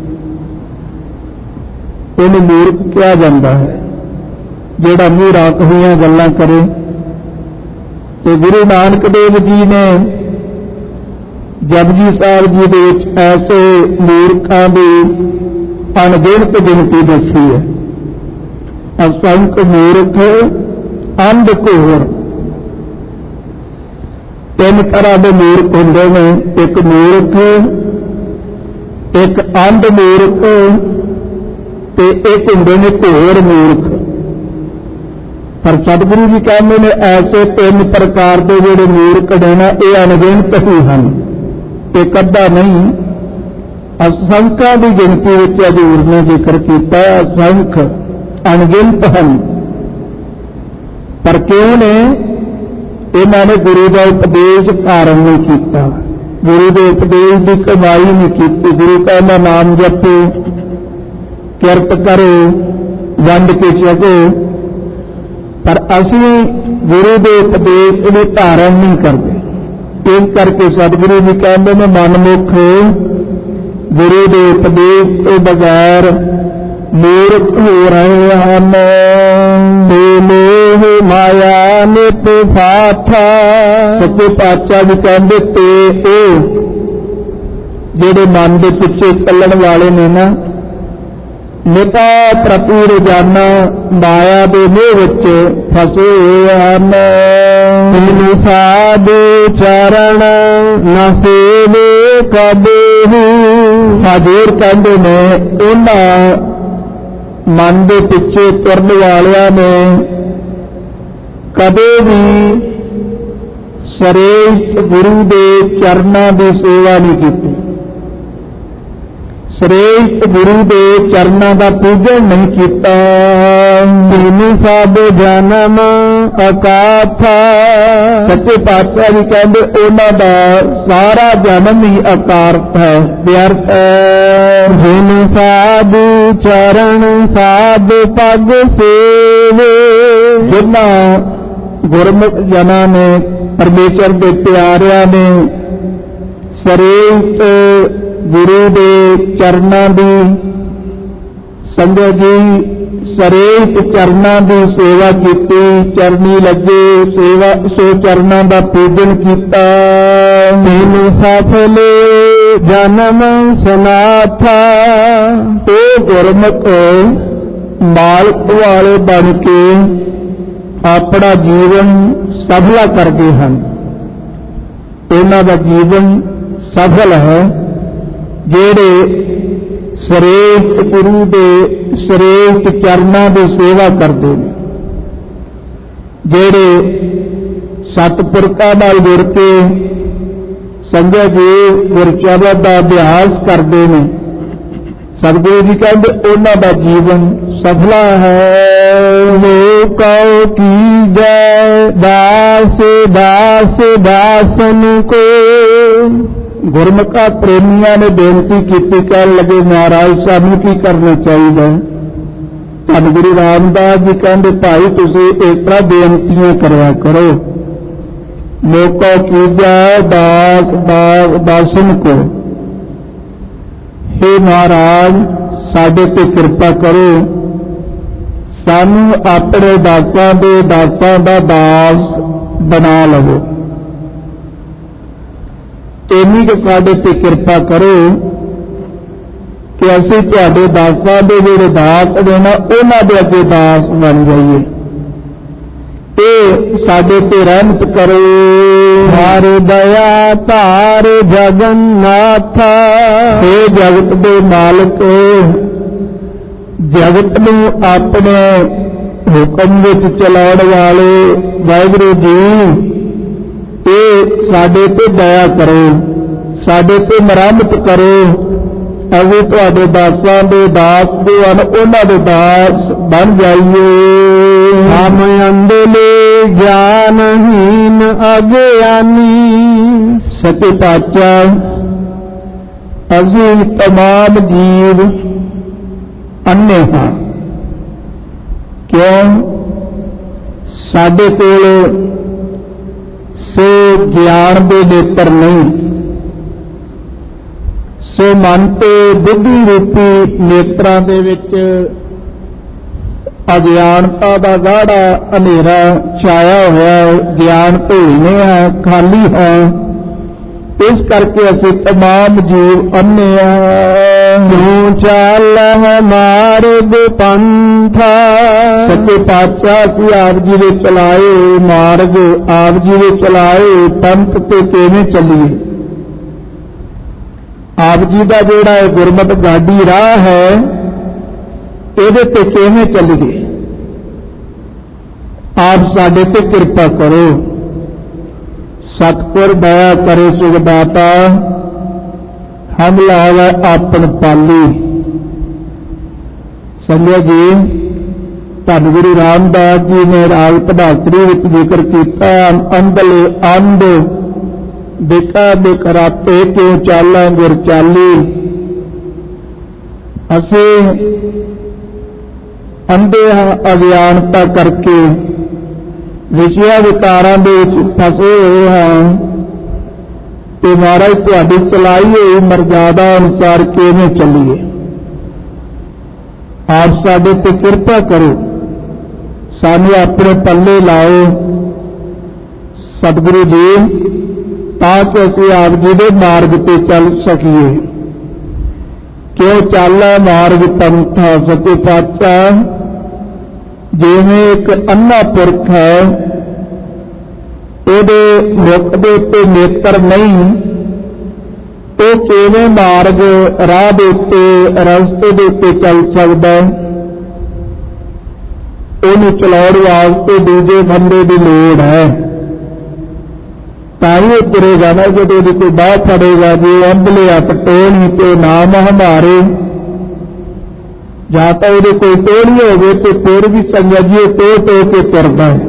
ਇਹਨੂੰ ਮੂਰਖ ਕਿਹਾ ਜਾਂਦਾ ਹੈ, ਜਿਹੜਾ ਮੂੰਹ ਰਾਕ ਹੋਈਆਂ ਗੱਲਾਂ ਕਰੇ। ਤੇ ਗੁਰੂ ਨਾਨਕ ਦੇਵ ਜੀ ਨੇ ਜਪਜੀ ਸਾਹਿਬ ਜੀ ਦੇ ਵਿੱਚ ਐਸੇ ਮੂਰਖਾਂ ਦੀ ਅਣਗਿਣਤ ਗਿਣਤੀ ਦੱਸੀ ਹੈ। ਅਸੰਖ ਮੂਰਖ ਅੰਧ ਘੋਰ। ਤਿੰਨ ਤਰ੍ਹਾਂ ਦੇ ਮੂਰਖ ਹੁੰਦੇ ਨੇ, ਇੱਕ ਮੂਰਖ, ਇੱਕ ਅੰਧ ਮੂਰਖ ਤੇ ਇੱਕ ਹੁੰਦੇ ਨੇ ਘੋਰ ਮੂਰਖ। ਪਰ ਸਤਿਗੁਰੂ ਜੀ ਕਹਿੰਦੇ ਨੇ ਐਸੇ ਤਿੰਨ ਪ੍ਰਕਾਰ ਦੇ ਜਿਹੜੇ ਮੂਰਖ ਨੇ ਨਾ, ਇਹ ਅਣਗਿਣਤ ਹੀ ਹਨ, ਇੱਕ ਅੱਧਾ ਨਹੀਂ। ਅਸੰਖਾਂ ਦੀ ਗਿਣਤੀ ਵਿੱਚ ਹਜ਼ੂਰ ਨੇ ਜ਼ਿਕਰ ਕੀਤਾ, ਅਸੰਖ ਅਣਗਿਣਤ ਹਨ। ਪਰ ਕਿਉਂ ਨੇ? ਇਹਨਾਂ ਨੇ ਗੁਰੂ ਦਾ ਉਪਦੇਸ਼ ਧਾਰਨ ਨਹੀਂ ਕੀਤਾ, ਗੁਰੂ ਦੇ ਉਪਦੇਸ਼ ਦੀ ਕਮਾਈ ਨਹੀਂ ਕੀਤੀ। ਗੁਰੂ ਕਹਿੰਦਾ ਨਾਮ ਜਪੋ, ਕਿਰਤ ਕਰੋ, ਵੰਡ ਕੇ ਛਕੋ, ਪਰ ਅਸੀਂ ਗੁਰੂ ਦੇ ਉਪਦੇਸ਼ ਨੂੰ ਧਾਰਨ ਨਹੀਂ ਕਰਦੇ। ਇਸ ਕਰਕੇ ਸਤਿਗੁਰੂ ਜੀ ਕਹਿੰਦੇ ਨੇ ਮਨਮੁਖ ਗੁਰੂ ਦੇ ਉਪਦੇਸ਼ ਤੋਂ ਬਗੈਰ ਮੂਰਖ ਹੋ ਰਹੇ ਹਨ। ਮੋਹ ਮਾਇਆ ਨਿਤ ਫਾਠਾ। ਸੱਚੇ ਪਾਤਸ਼ਾਹ ਜੀ ਕਹਿੰਦੇ ਤੇ ਉਹ ਜਿਹੜੇ ਮਨ ਦੇ ਪਿੱਛੇ ਚੱਲਣ ਵਾਲੇ ਨੇ ਨਾ, ਨਿਤਾ ਪ੍ਰਤੀ ਰੋਜ਼ਾਨਾ ਮਾਇਆ ਦੇ ਮੋਹ ਵਿੱਚ ਫਸੇ ਹੋਏ ਹਨ। ਤਿਨ ਸਾਧੂ ਚਰਨ ਨਾ ਸੇਵੇ ਕਬਹੂ। ਹਜ਼ੂਰ ਕਹਿੰਦੇ ਨੇ ਉਹਨਾਂ ਮਨ ਦੇ ਪਿੱਛੇ ਤੁਰਨ ਵਾਲਿਆਂ ਨੇ ਕਦੇ ਵੀ ਸ੍ਰੇਸ਼ਟ ਗੁਰੂ ਦੇ ਚਰਨਾਂ ਦੀ ਸੇਵਾ ਨਹੀਂ ਕੀਤੀ, ਸ੍ਰੇਸ਼ਟ ਗੁਰੂ ਦੇ ਚਰਨਾਂ ਦਾ ਪੂਜਨ ਨਹੀਂ ਕੀਤਾ। ਤਿਨ ਸਭ ਜਨਮ ਅਕਾਥਾ। ਸੱਚੇ ਪਾਤਸ਼ਾਹ ਜੀ ਕਹਿੰਦੇ ਉਹਨਾਂ ਦਾ ਸਾਰਾ ਜਨਮ ਹੀ ਅਕਾਰਤ ਹੈ, ਵਿਅਰਥ ਹੈ। ਜਿਨ ਸਾਧੂ ਚਰਨ ਸਾਧ ਪਗ ਸੇਵੇ। ਜਿਨ੍ਹਾਂ ਗੁਰਮੁਖ ਜਨਾਂ ਨੇ ਪਰਮੇਸ਼ਰ ਦੇ ਪਿਆਰਿਆਂ ਨੇ ਸਰੇਤ ਗੁਰੂ ਦੇ ਚਰਨਾਂ ਦੀ ਸੰਗਤ ਜੀ ਸਰੇਤ ਚਰਨਾਂ ਦੀ ਸੇਵਾ ਕੀਤੀ, ਚਰਨੀ ਲੱਗੇ ਸੇਵਾ ਸੋ ਚਰਨਾਂ ਦਾ ਪੂਜਨ ਕੀਤਾ। ਮੈਨੂੰ ਸਫਲ ਜਨਮ ਸਨਾਥਾ, ਉਹ ਗੁਰਮੁਖ ਮਾਲਕ ਵਾਲੇ ਬਣ ਕੇ ਆਪਣਾ ਜੀਵਨ ਸਫਲਾ ਕਰਦੇ ਹਨ। ਉਹਨਾਂ ਦਾ ਜੀਵਨ ਸਫਲ ਹੈ ਜਿਹੜੇ ਸਰੇਤ ਗੁਰੂ ਦੇ ਸਰੇਤ ਚਰਨਾਂ ਦੀ ਸੇਵਾ ਕਰਦੇ ਨੇ, ਜਿਹੜੇ ਸਤਿਪੁਰਖਾਂ ਨਾਲ ਜੁੜ ਕੇ ਸੰਗਤ ਜੀ ਗੁਰਚਰਨ ਦਾ ਅਭਿਆਸ ਕਰਦੇ ਨੇ। ਸਤਿਗੁਰੂ ਜੀ ਕਹਿੰਦੇ ਉਹਨਾਂ ਦਾ ਜੀਵਨ ਸਫਲਾ ਹੈ। ਲੋਕਉ ਕੀ ਜੈ ਦਾਸ ਦਾਸ ਦਾਸਨ ਕੋ, ਗੁਰਮੁਖਾਂ ਪ੍ਰੇਮੀਆਂ ਨੇ ਬੇਨਤੀ ਕੀਤੀ, ਕਹਿਣ ਲੱਗੇ ਮਹਾਰਾਜ ਸਾਨੂੰ ਕੀ ਕਰਨਾ ਚਾਹੀਦਾ? ਧੰਨ ਗੁਰੂ ਰਾਮਦਾਸ ਜੀ ਕਹਿੰਦੇ ਭਾਈ ਤੁਸੀਂ ਇਸ ਤਰ੍ਹਾਂ ਬੇਨਤੀਆਂ ਕਰਿਆ ਕਰੋ। ਲੋਕਉ ਕੀ ਜੈ ਦਾਸ ਦਾਸਨ ਕੋ, हे ਮਹਾਰਾਜ ਸਾਡੇ ਤੇ ਕਿਰਪਾ ਕਰੋ, ਸਾਨੂੰ ਆਪਣੇ ਦਾਸਾਂ ਦੇ ਦਾਸਾਂ ਦਾ ਦਾਸ ਬਣਾ ਲਵੋ। ਇੰਨੀ ਕੁ ਸਾਡੇ ਤੇ ਕਿਰਪਾ ਕਰੋ ਕਿ ਅਸੀਂ ਤੁਹਾਡੇ ਦਾਸਾਂ ਦੇ ਜਿਹੜੇ ਦਾਸ ਨੇ ਨਾ ਉਹਨਾਂ ਦੇ ਅੱਗੇ ਦਾਸ ਬਣ ਜਾਈਏ। ਇਹ ਸਾਡੇ ਤੇ ਰਹਿਮਤ ਕਰੋ। ਹਰਿ ਦਇਆ ਧਾਰ ਜਗਨਨਾਥਾ, हे ਜਗਤ ਦੇ ਮਾਲਕ, ਜਗਤ ਨੂੰ ਆਪਣੇ ਹੁਕਮ ਵਿੱਚ ਚਲਾਉਣ ਵਾਲੇ ਵਾਹਿਗੁਰੂ ਜੀ, ਇਹ ਸਾਡੇ ਤੇ ਦਇਆ ਕਰੋ, ਸਾਡੇ ਤੇ ਮਰਮਤ ਕਰੋ। ਅਸੀਂ ਤੁਹਾਡੇ ਦਾਸਾਂ ਦੇ ਦਾਸ ਜੋ ਹਨ ਉਹਨਾਂ ਦੇ ਦਾਸ ਬਣ ਜਾਈਏ। ਹਮ ਅੰਧਲੇ ਗਿਆਨਹੀਨ ਅਗਿਆਨੀ, ਸੱਚੇ ਪਾਤਸ਼ਾਹ ਅਸੀਂ ਤਮਾਮ ਜੀਵ ਅੰਨੇ ਹਾਂ। ਕਿਉਂ? ਸਾਡੇ ਕੋਲ ਸੋ ਗਿਆਨ ਦੇ ਨੇਤਰ ਨਹੀਂ, ਸੋ ਮਨ ਤੇ ਬੁੱਧੀ ਰੂਪੀ ਨੇਤਰਾਂ ਦੇ ਵਿੱਚ ਅਗਿਆਨਤਾ ਦਾ ਗਾੜਾ ਹਨੇਰਾ ਛਾਇਆ ਹੋਇਆ, ਗਿਆਨ ਭੁੱਲਨੇ ਹੈ, ਖਾਲੀ ਹੈ। ਇਸ ਕਰਕੇ ਅਸੀਂ ਤਮਾਮ ਜੀਵ ਅੰਨੇ ਹਾਂ। ਤੂੰ ਚੱਲ ਮਾਰਗ ਪੰਥਾ, ਸੱਚੇ ਪਾਤਸ਼ਾਹ ਅਸੀਂ ਆਪ ਜੀ ਦੇ ਚਲਾਏ ਮਾਰਗ, ਆਪ ਜੀ ਦੇ ਚਲਾਏ ਪੰਥ ਤੇ ਕਿਵੇਂ ਚੱਲੀਏ? ਆਪ ਜੀ ਦਾ ਜਿਹੜਾ ਇਹ ਗੁਰਮਤਿ ਗਾਡੀ ਰਾਹ ਹੈ ਇਹਦੇ ਤੇ ਕਿਵੇਂ ਚੱਲੀਏ? ਆਪ ਸਾਡੇ ਤੇ ਕਿਰਪਾ ਕਰੋ। ਸਤਿਗੁਰ ਦਇਆ ਕਰੇ ਸੁਖਦਾਤਾ, ਹਮ ਲਾਵੈ ਆਪਨ ਪਾਲੀ। ਸੰਗਤ ਜੀ ਧੰਨ ਗੁਰੂ ਰਾਮਦਾਸ ਜੀ ਨੇ ਰਾਗ ਪਧਾਸਰੀ ਵਿੱਚ ਜ਼ਿਕਰ ਕੀਤਾ, ਅੰਧਲੇ ਅੰਧ ਦੇਖਾ ਬਿਕਰਾਤੇ ਕਿਉ ਚਾਲਾਂ ਗੁਰ ਚਾਲੀ। ਅਸੀਂ ਅੰਧੇ ਅਗਿਆਨਤਾ ਕਰਕੇ ਵਿਸ਼ਿਆ ਵਿਕਾਰਾਂ ਦੇ ਵਿੱਚ ਫਸੇ ਹੋਏ ਹਾਂ ਤੇ ਮਹਾਰਾਜ ਤੁਹਾਡੀ ਚਲਾਈ ਹੋਈ ਮਰਜ਼ਾਦਾ ਅਨੁਸਾਰ ਕਿਵੇਂ ਚੱਲੀਏ? ਆਪ ਸਾਡੇ ਤੇ ਕਿਰਪਾ ਕਰੋ, ਸਾਨੂੰ ਆਪਣੇ ਪੱਲੇ ਲਾਓ ਸਤਿਗੁਰੂ ਜੀ, ਤਾਂ ਕਿ ਅਸੀਂ ਆਪ ਜੀ ਦੇ ਮਾਰਗ ਤੇ ਚੱਲ ਸਕੀਏ। ਕਿਉਂ ਚਾਲਾ ਮਾਰਗ ਪੰਥਾ, ਸੱਚੇ ਪਾਤਸ਼ਾਹ ਜਿਵੇਂ ਇੱਕ ਅੰਨਾ ਪੁਰਖ ਹੈ, ਉਹਦੇ ਮੁਖ ਦੇ ਉੱਤੇ ਨੇਤਰ ਨਹੀਂ, ਉਹ ਕਿਵੇਂ ਮਾਰਗ ਰਾਹ ਦੇ ਉੱਤੇ ਰਸਤੇ ਦੇ ਉੱਤੇ ਚੱਲ ਸਕਦਾ? ਉਹਨੂੰ ਚਲਾਉਣ ਵਾਸਤੇ ਦੂਜੇ ਬੰਦੇ ਦੀ ਲੋੜ ਹੈ, ਤਾਂ ਹੀ ਤੁਰੇਗਾ ਨਾ। ਜਦੋਂ ਉਹਦੀ ਕੋਈ ਬਾਹ ਫੜੇਗਾ, ਜੇ ਅੰਬਲੇ ਹੱਥ ਟੋਣੀ ਤੇ ਨਾਮ ਹਮਾਰੇ, ਜਾਂ ਤਾਂ ਉਹਦੇ ਕੋਈ ਟੋਣੀ ਹੋਵੇ ਤੇ ਫਿਰ ਵੀ ਸੰਗਤ ਜੀ ਟੋ ਟੋ ਕੇ ਤੁਰਦਾ ਹੈ,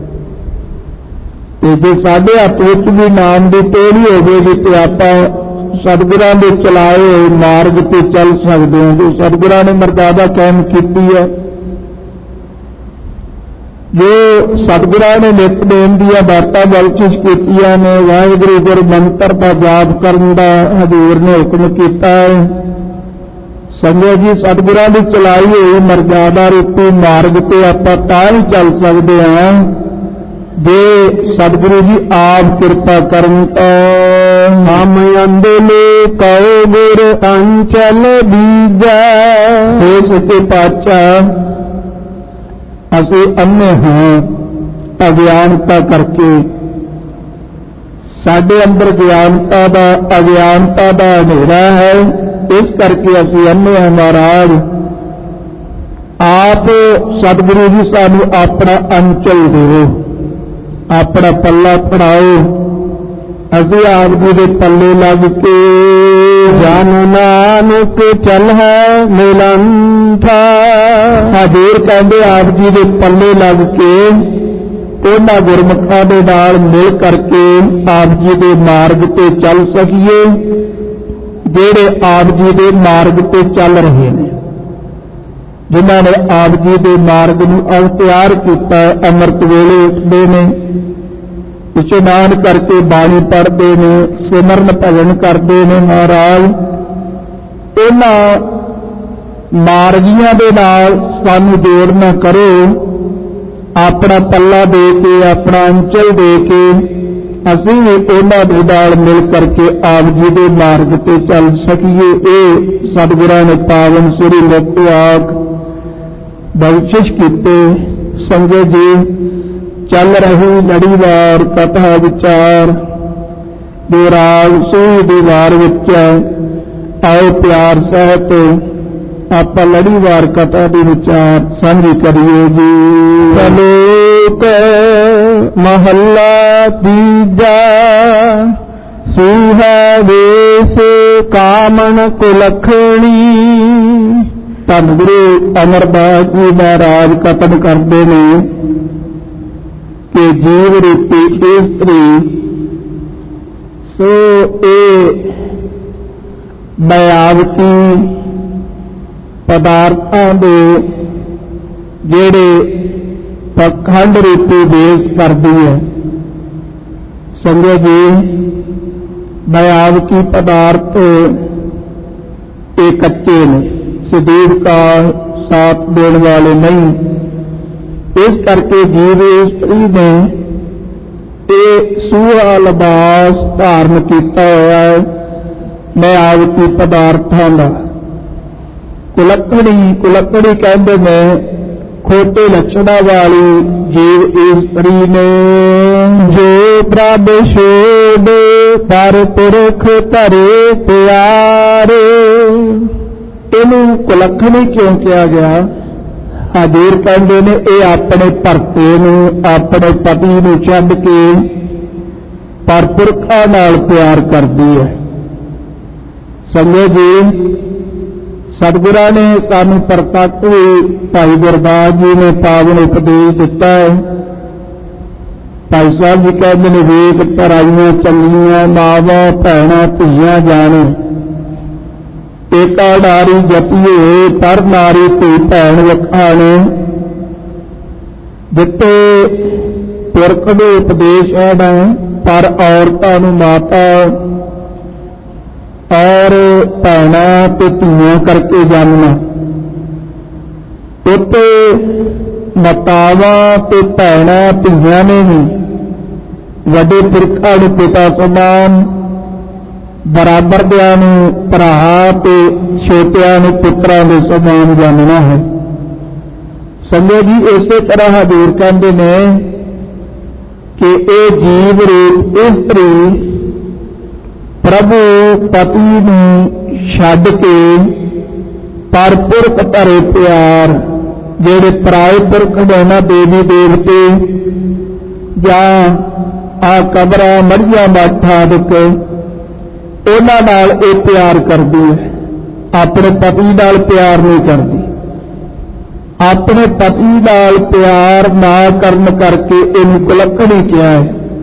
ਤੇ ਜੇ ਸਾਡੇ ਹੱਥ ਵਿੱਚ ਵੀ ਨਾਮ ਦੀ ਟੋਣੀ ਹੋਵੇਗੀ ਤੇ ਆਪਾਂ ਸਤਿਗੁਰਾਂ ਦੇ ਚਲਾਏ ਹੋਏ ਮਾਰਗ ਤੇ ਚੱਲ ਸਕਦੇ ਹਾਂ। ਜੋ ਸਤਿਗੁਰਾਂ ਨੇ ਮਰਜ਼ਾਦਾ ਕਾਇਮ ਕੀਤੀ ਹੈ, ਜੋ ਸਤਿਗੁਰਾਂ ਨੇ ਨਿਤ ਦੇਣ ਦੀਆਂ ਬਾਤਾਂ ਬਖਸ਼ਿਸ਼ ਕੀਤੀਆਂ ਨੇ, ਵਾਹਿਗੁਰੂ ਗੁਰ ਮੰਤਰ ਦਾ ਜਾਪ ਕਰਨ ਦਾ ਹਜ਼ੂਰ ਨੇ ਹੁਕਮ ਕੀਤਾ ਹੈ। ਸੰਗਤ ਜੀ, ਸਤਿਗੁਰਾਂ ਦੀ ਚਲਾਈ ਹੋਈ ਮਰਜ਼ਾਦਾ ਰੂਪੀ ਮਾਰਗ ਤੇ ਆਪਾਂ ਤਾਂ ਹੀ ਚੱਲ ਸਕਦੇ ਹਾਂ ਜੇ ਸਤਿਗੁਰੂ ਜੀ ਆਪ ਕਿਰਪਾ ਕਰਨ ਤਾਂ। ਹਮ ਅੰਧਲੇ ਕਉ ਗੁਰ ਅੰਚਲ ਬੀਜੈ। हे ਸੱਚੇ ਪਾਤਸ਼ਾਹ, ਅਸੀਂ ਅੰਨੇ ਹਾਂ ਅਗਿਆਨਤਾ ਕਰਕੇ। ਸਾਡੇ ਅੰਦਰ ਗਿਆਨਤਾ ਦਾ ਅਗਿਆਨਤਾ ਦਾ ਹਨੇਰਾ ਹੈ, ਇਸ ਕਰਕੇ ਅਸੀਂ ਅੰਨੇ ਹਾਂ। ਮਹਾਰਾਜ ਆਪ ਸਤਿਗੁਰੂ ਜੀ ਸਾਨੂੰ ਆਪਣਾ ਅੰਚਲ ਦਿਓ, ਆਪਣਾ ਪੱਲਾ ਫੜਾਓ। ਅਸੀਂ ਆਪ ਜੀ ਦੇ ਪੱਲੇ ਲੱਗ ਕੇ ਜਨ ਨਾਨਕ ਚੱਲ ਹੈ ਮਿਲੰਥਾ। ਹਜ਼ੂਰ ਕਹਿੰਦੇ ਆਪ ਜੀ ਦੇ ਪੱਲੇ ਲੱਗ ਕੇ ਉਹਨਾਂ ਗੁਰਮੁਖਾਂ ਦੇ ਨਾਲ ਮਿਲ ਕਰਕੇ ਆਪ ਜੀ ਦੇ ਮਾਰਗ ਤੇ ਚੱਲ ਸਕੀਏ ਜਿਹੜੇ ਆਪ ਜੀ ਦੇ ਮਾਰਗ ਤੇ ਚੱਲ ਰਹੇ ਨੇ, ਜਿਨ੍ਹਾਂ ਨੇ ਆਪ ਜੀ ਦੇ ਮਾਰਗ ਨੂੰ ਅਖਤਿਆਰ ਕੀਤਾ। ਅੰਮ੍ਰਿਤ ਵੇਲੇ ਉੱਠਦੇ ਨੇ, ਇਸ਼ਨਾਨ ਕਰਕੇ ਬਾਣੀ ਪੜ੍ਹਦੇ ਨੇ, ਸਿਮਰਨ ਭਜਨ ਕਰਦੇ ਨੇ। ਮਹਾਰਾਜ ਇਹਨਾਂ ਮਾਰਗੀਆਂ ਦੇ ਨਾਲ ਸਾਨੂੰ ਜੋੜਨਾ ਕਰੋ, ਆਪਣਾ ਪੱਲਾ ਦੇ ਕੇ, ਆਪਣਾ ਅੰਚਲ ਦੇ ਕੇ ਅਸੀਂ ਵੀ ਉਹਨਾਂ ਦੇ ਨਾਲ ਮਿਲ ਕਰਕੇ ਆਪ ਜੀ ਦੇ ਮਾਰਗ ਤੇ ਚੱਲ ਸਕੀਏ। ਇਹ ਸਤਿਗੁਰਾਂ ਨੇ ਪਾਵਨ ਸ੍ਰੀ ਮੁਖ ਵਾਕ ਬਖਸ਼ਿਸ਼ ਕੀਤੇ। ਸੰਗਤ ਜੀ, ਚੱਲ ਰਹੀ ਲੜੀਵਾਰ ਕਥਾ ਵਿਚਾਰ ਦੇ ਰਾਗ ਸੂਈ ਦੀ ਵਾਰ ਵਿੱਚ ਆਓ ਪਿਆਰ ਸਹਿਤ ਆਪਾਂ ਲੜੀਵਾਰ ਕਥਾ ਦੇ ਵਿਚਾਰ ਸਾਂਝੀ ਕਰੀਏ ਜੀ। ਸ਼ਲੋਕ ਮਹੱਲਾ ਤੀਜਾ। ਸੂਹਾ ਵੇਸ ਕਾਮਣ ਕੁਲਖਣੀ। ਧੰਨ ਗੁਰੂ ਅਮਰਦਾਸ ਜੀ ਮਹਾਰਾਜ ਕਥਨ ਕਰਦੇ ਨੇ ਕਿ ਜੀਵ ਰੂਪੀ ਇਸਤਰੀ ਸੋ ਇਹ ਮਾਇਆਵਤੀ ਪਦਾਰਥਾਂ ਦੇ ਜਿਹੜੇ ਪਖੰਡ ਰੂਪੀ ਵੇਸ ਕਰਦੀ ਹੈ। ਸੰਗਤ ਜੀ, ਮਾਇਆਵਤੀ ਪਦਾਰਥ ਇਹ ਕੱਚੇ ਨੇ, ਸਦੀਵ ਦਾ ਸਾਥ ਦੇਣ ਵਾਲੇ ਨਹੀਂ। ਇਸ ਕਰਕੇ ਜੀਵ ਇਸਤਰੀ ਨੇ ਇਹ ਸੂਹਾ ਲਿਬਾਸ ਧਾਰਨ ਕੀਤਾ ਹੋਇਆ ਹੈ ਮਾਇਆਵਤੀ ਪਦਾਰਥਾਂ ਦਾ। ਕੁਲੱਕੜੀ ਕੁਲੱਕੜੀ ਕਹਿੰਦੇ ਨੇ ਖੋਟੇ ਲੱਛਣਾਂ ਵਾਲੀ ਜੀਵ ਇਸਤਰੀ ਨੇ। ਜੋ ਪ੍ਰਭ ਛੋੜ ਪਰ ਪੁਰਖ ਧਰੇ ਪਿਆਰੇ। ਇਹਨੂੰ ਕੁਲੱਕੜੀ ਕਿਉਂ ਕਿਹਾ ਗਿਆ? ਹਜ਼ੂਰ ਕਹਿੰਦੇ ਨੇ ਇਹ ਆਪਣੇ ਭਰਤੇ ਨੂੰ, ਆਪਣੇ ਪਤੀ ਨੂੰ ਛੱਡ ਕੇ ਪਰ ਪੁਰਖਾਂ ਨਾਲ ਪਿਆਰ ਕਰਦੀ ਹੈ। ਸੰਗਤ ਜੀ, ਸਤਿਗੁਰਾਂ ਨੇ ਸਾਨੂੰ ਪ੍ਰਤੱਖ ਵੀ ਭਾਈ ਗੁਰਦਾਸ ਜੀ ਨੇ ਪਾਵਨ ਉਪਦੇਸ਼ ਦਿੱਤਾ ਹੈ। ਭਾਈ ਸਾਹਿਬ ਜੀ ਕਹਿੰਦੇ ਨੇ ਵੇਦ ਪਰਾਈਆਂ ਚੰਗੀਆਂ ਮਾਵਾਂ ਭੈਣਾਂ ਧੀਆਂ ਜਾਣੇ। ਏਕਾ ਨਾਰੀ ਜਪੀਏ ਪਰ ਨਾਰੀ ਧੀ ਭੈਣ ਵਖਾਣੇ। ਜਿੱਥੇ ਪੁਰਖ ਦੇ ਉਪਦੇਸ਼ ਹੈ ਪਰ ਔਰਤਾਂ ਨੂੰ ਮਾਤਾ ਔਰ ਭੈਣਾਂ ਤੇ ਧੀਆਂ ਕਰਕੇ ਜਾਣਨਾ। ਉੱਥੇ ਮਾਤਾਵਾਂ ਤੇ ਭੈਣਾਂ ਧੀਆਂ ਨੇ ਵੀ ਵੱਡੇ ਪੁਰਖਾਂ ਨੂੰ ਪਿਤਾ ਸਮਾਨ, ਬਰਾਬਰ ਦਿਆਂ ਨੂੰ ਭਰਾ ਤੇ ਛੋਟਿਆਂ ਨੂੰ ਪੁੱਤਰਾਂ ਦੇ ਸਮਾਨ ਜਾਣਨਾ ਹੈ। ਸੰਗਤ ਜੀ, ਇਸੇ ਤਰ੍ਹਾਂ ਹਜ਼ੂਰ ਕਹਿੰਦੇ ਨੇ ਕਿ ਇਹ ਜੀਵ ਰੂਪ ਇਸਤਰੀ ਪ੍ਰਭੂ ਪਤੀ ਨੂੰ ਛੱਡ ਕੇ ਪਰ ਪੁਰਖ ਧਰੇ ਪਿਆਰ, ਜਿਹੜੇ ਪਰਾਏ ਪੁਰਖ ਨੇ ਦੇਵੀ ਦੇਵਤੇ ਜਾਂ ਆ ਕਬਰਾਂ ਮੜੀਆਂ ਬਾਠਾਂ ਦੇ ਉਹਨਾਂ ਨਾਲ ਇਹ ਪਿਆਰ ਕਰਦੀ ਹੈ, ਆਪਣੇ ਪਤੀ ਨਾਲ ਪਿਆਰ ਨਹੀਂ ਕਰਦੀ। ਆਪਣੇ ਪਤੀ ਨਾਲ ਪਿਆਰ ਨਾ ਕਰਨ ਕਰਕੇ ਇਹਨੂੰ ਕੁਲੱਕੜੀ ਕਿਹਾ ਹੈ।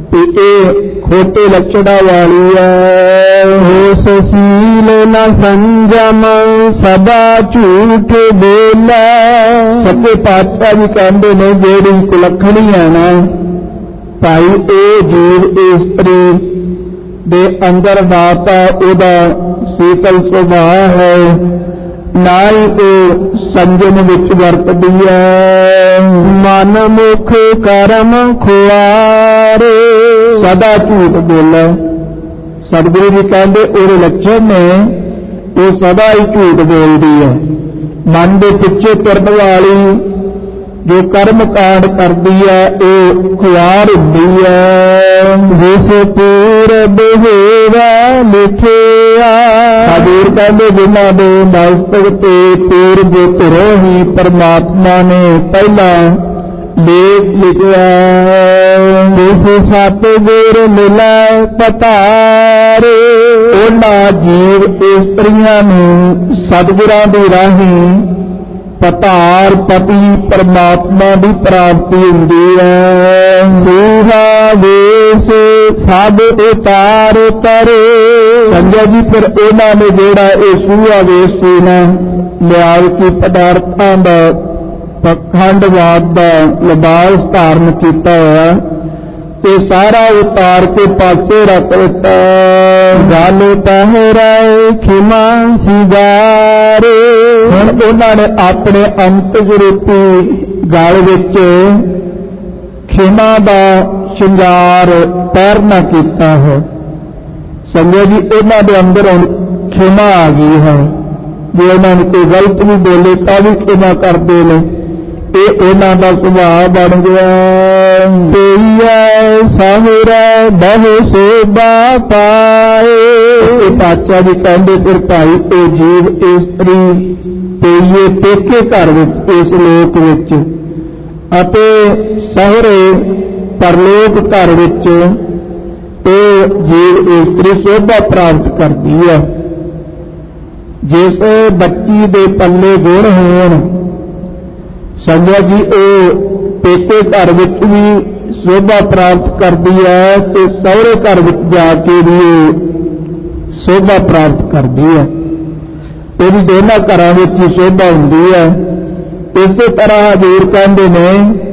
ਤੇ ਇਹ ਖੋਟੇ ਲੱਛਣਾਂ ਵਾਲੀ ਹੈ। ਹੋਸ ਸੀਲ ਨ ਸੰਜਮ ਸਦਾ ਝੂਠ ਬੋਲੇ। ਸੱਚੇ ਪਾਤਸ਼ਾਹ ਜੀ ਕਹਿੰਦੇ ਨੇ ਜਿਹੜੀ ਕੁਲੱਖਣੀ ਹੈ ਨਾ ਭਾਈ, ਇਹ ਜੀਵ ਇਸਤਰੀ ਦੇ ਅੰਦਰ ਨਾ ਤਾਂ ਉਹਦਾ ਸੀਤਲ ਸੁਭਾਅ ਹੈ, ਨਾ ਹੀ ਉਹ ਸੰਜਮ ਵਿੱਚ ਵਰਤਦੀ ਹੈ। ਮਨ ਮੁਖ ਕਰਮ ਖੁਆਰੇ, ਸਦਾ ਝੂਠ ਬੋਲੇ। ਸਤਿਗੁਰੂ ਜੀ ਕਹਿੰਦੇ ਉਹਦੇ ਲੱਛਣ ਨੇ ਉਹ ਸਦਾ ਹੀ ਝੂਠ ਬੋਲਦੀ ਹੈ। ਮਨ ਦੇ ਪਿੱਛੇ ਤੁਰਨ ਵਾਲੀ ਜੋ ਕਰਮ ਕਾਂਡ ਕਰਦੀ ਹੈ ਉਹ ਖੁਆਰ ਹੁੰਦੀ ਹੈ। ਜਿਸ ਪੂਰਬ ਹੋਵਾ ਲਿਖਿਆ, ਹਜ਼ੂਰ ਕਹਿੰਦੇ ਜਿਨ੍ਹਾਂ ਦੇ ਮਸਤਕ ਤੇ ਪੂਰਬ ਧਿਰੋਂ ਹੀ ਪਰਮਾਤਮਾ ਨੇ ਪਹਿਲਾਂ ਲੇਖ ਲਿਖਿਆ। ਜਿਸ ਸਤਿਗੁਰ ਮਿਲੈ ਪਤਾਰੇ, ਉਹਨਾਂ ਜੀਵ ਇਸਤਰੀਆਂ ਨੂੰ ਸਤਿਗੁਰਾਂ ਦੀ ਰਾਹੀਂ ਪਤਾਰ ਪਤੀ ਪਰਮਾਤਮਾ ਦੀ ਪ੍ਰਾਪਤੀ ਹੁੰਦੀ ਹੈ। ਸੂਹਾ ਵੇਸ ਸਭ ਉਤਾਰ ਕਰੇ। ਸੰਜਾ ਜੀ ਫਿਰ ਇਹਨਾਂ ਨੇ ਜਿਹੜਾ ਇਹ ਸੂਹਾ ਵੇਸ ਸੀ ਨਾ ਲਿਆਵਤੀ ਪਦਾਰਥਾਂ ਦਾ ਪਖੰਡਵਾਦ ਦਾ ਲਿਬਾਸ ਧਾਰਨ ਕੀਤਾ ਹੋਇਆ ਤੇ ਸਾਰਾ ਉਤਾਰ ਕੇ ਪਾਸੇ ਰੱਖ ਦਿੱਤਾ। ਗੱਲ ਪਹਿਰਾਏ ਖਿਮਾ ਸਿਗਾਰੇ, ਹੁਣ ਉਹਨਾਂ ਨੇ ਆਪਣੇ ਅੰਤਜ ਰੂਪੀ ਗਲ ਵਿੱਚ ਖਿਮਾ ਦਾ ਸ਼ਿੰਗਾਰ ਪਹਿਰਨਾ ਕੀਤਾ ਹੈ। ਸੰਜੇ ਜੀ ਇਹਨਾਂ ਦੇ ਅੰਦਰ ਹੁਣ ਖਿਮਾ ਆ ਗਈ ਹੈ। ਜੇ ਉਹਨਾਂ ਨੇ ਕੋਈ ਗਲਤ ਵੀ ਬੋਲੇ ਤਾਂ ਵੀ ਖਿਮਾ ਕਰਦੇ ਨੇ। ਇਹ ਉਹਨਾਂ ਦਾ ਸੁਭਾਅ ਬਣ ਗਿਆ। ਦੇਈਐ ਸਾਹਿਰਾ ਬਹੁ ਸੋਭਾ ਪਾਏ। ਪਾਤਸ਼ਾਹ ਜੀ ਕਹਿੰਦੇ ਫਿਰ ਭਾਈ ਇਹ ਜੀਵ ਇਸਤਰੀ ਪਈਏ ਪੇਕੇ ਘਰ ਵਿੱਚ ਇਸ ਲੋਕ ਵਿੱਚ ਅਤੇ ਸਹੁਰੇ ਪਰਲੋਕ ਘਰ ਵਿੱਚ ਇਹ ਜੀਵ ਇਸਤਰੀ ਸੋਭਾ ਪ੍ਰਾਪਤ ਕਰਦੀ ਹੈ। ਜਿਸ ਬੱਚੀ ਦੇ ਪੱਲੇ ਗੁਣ ਹੋਣ ਸੰਜਾ ਜੀ ਉਹ ਪੇਕੇ ਘਰ ਵਿੱਚ ਵੀ ਸੋਭਾ ਪ੍ਰਾਪਤ ਕਰਦੀ ਹੈ ਤੇ ਸਹੁਰੇ ਘਰ ਵਿੱਚ ਜਾ ਕੇ ਵੀ ਉਹ ਸੋਭਾ ਪ੍ਰਾਪਤ ਕਰਦੀ ਹੈ। ਇਹਦੀ ਦੋਨਾਂ ਘਰਾਂ ਵਿੱਚ ਹੀ ਸੋਭਾ ਹੁੰਦੀ ਹੈ। ਇਸੇ ਤਰ੍ਹਾਂ ਹਜ਼ੂਰ ਕਹਿੰਦੇ ਨੇ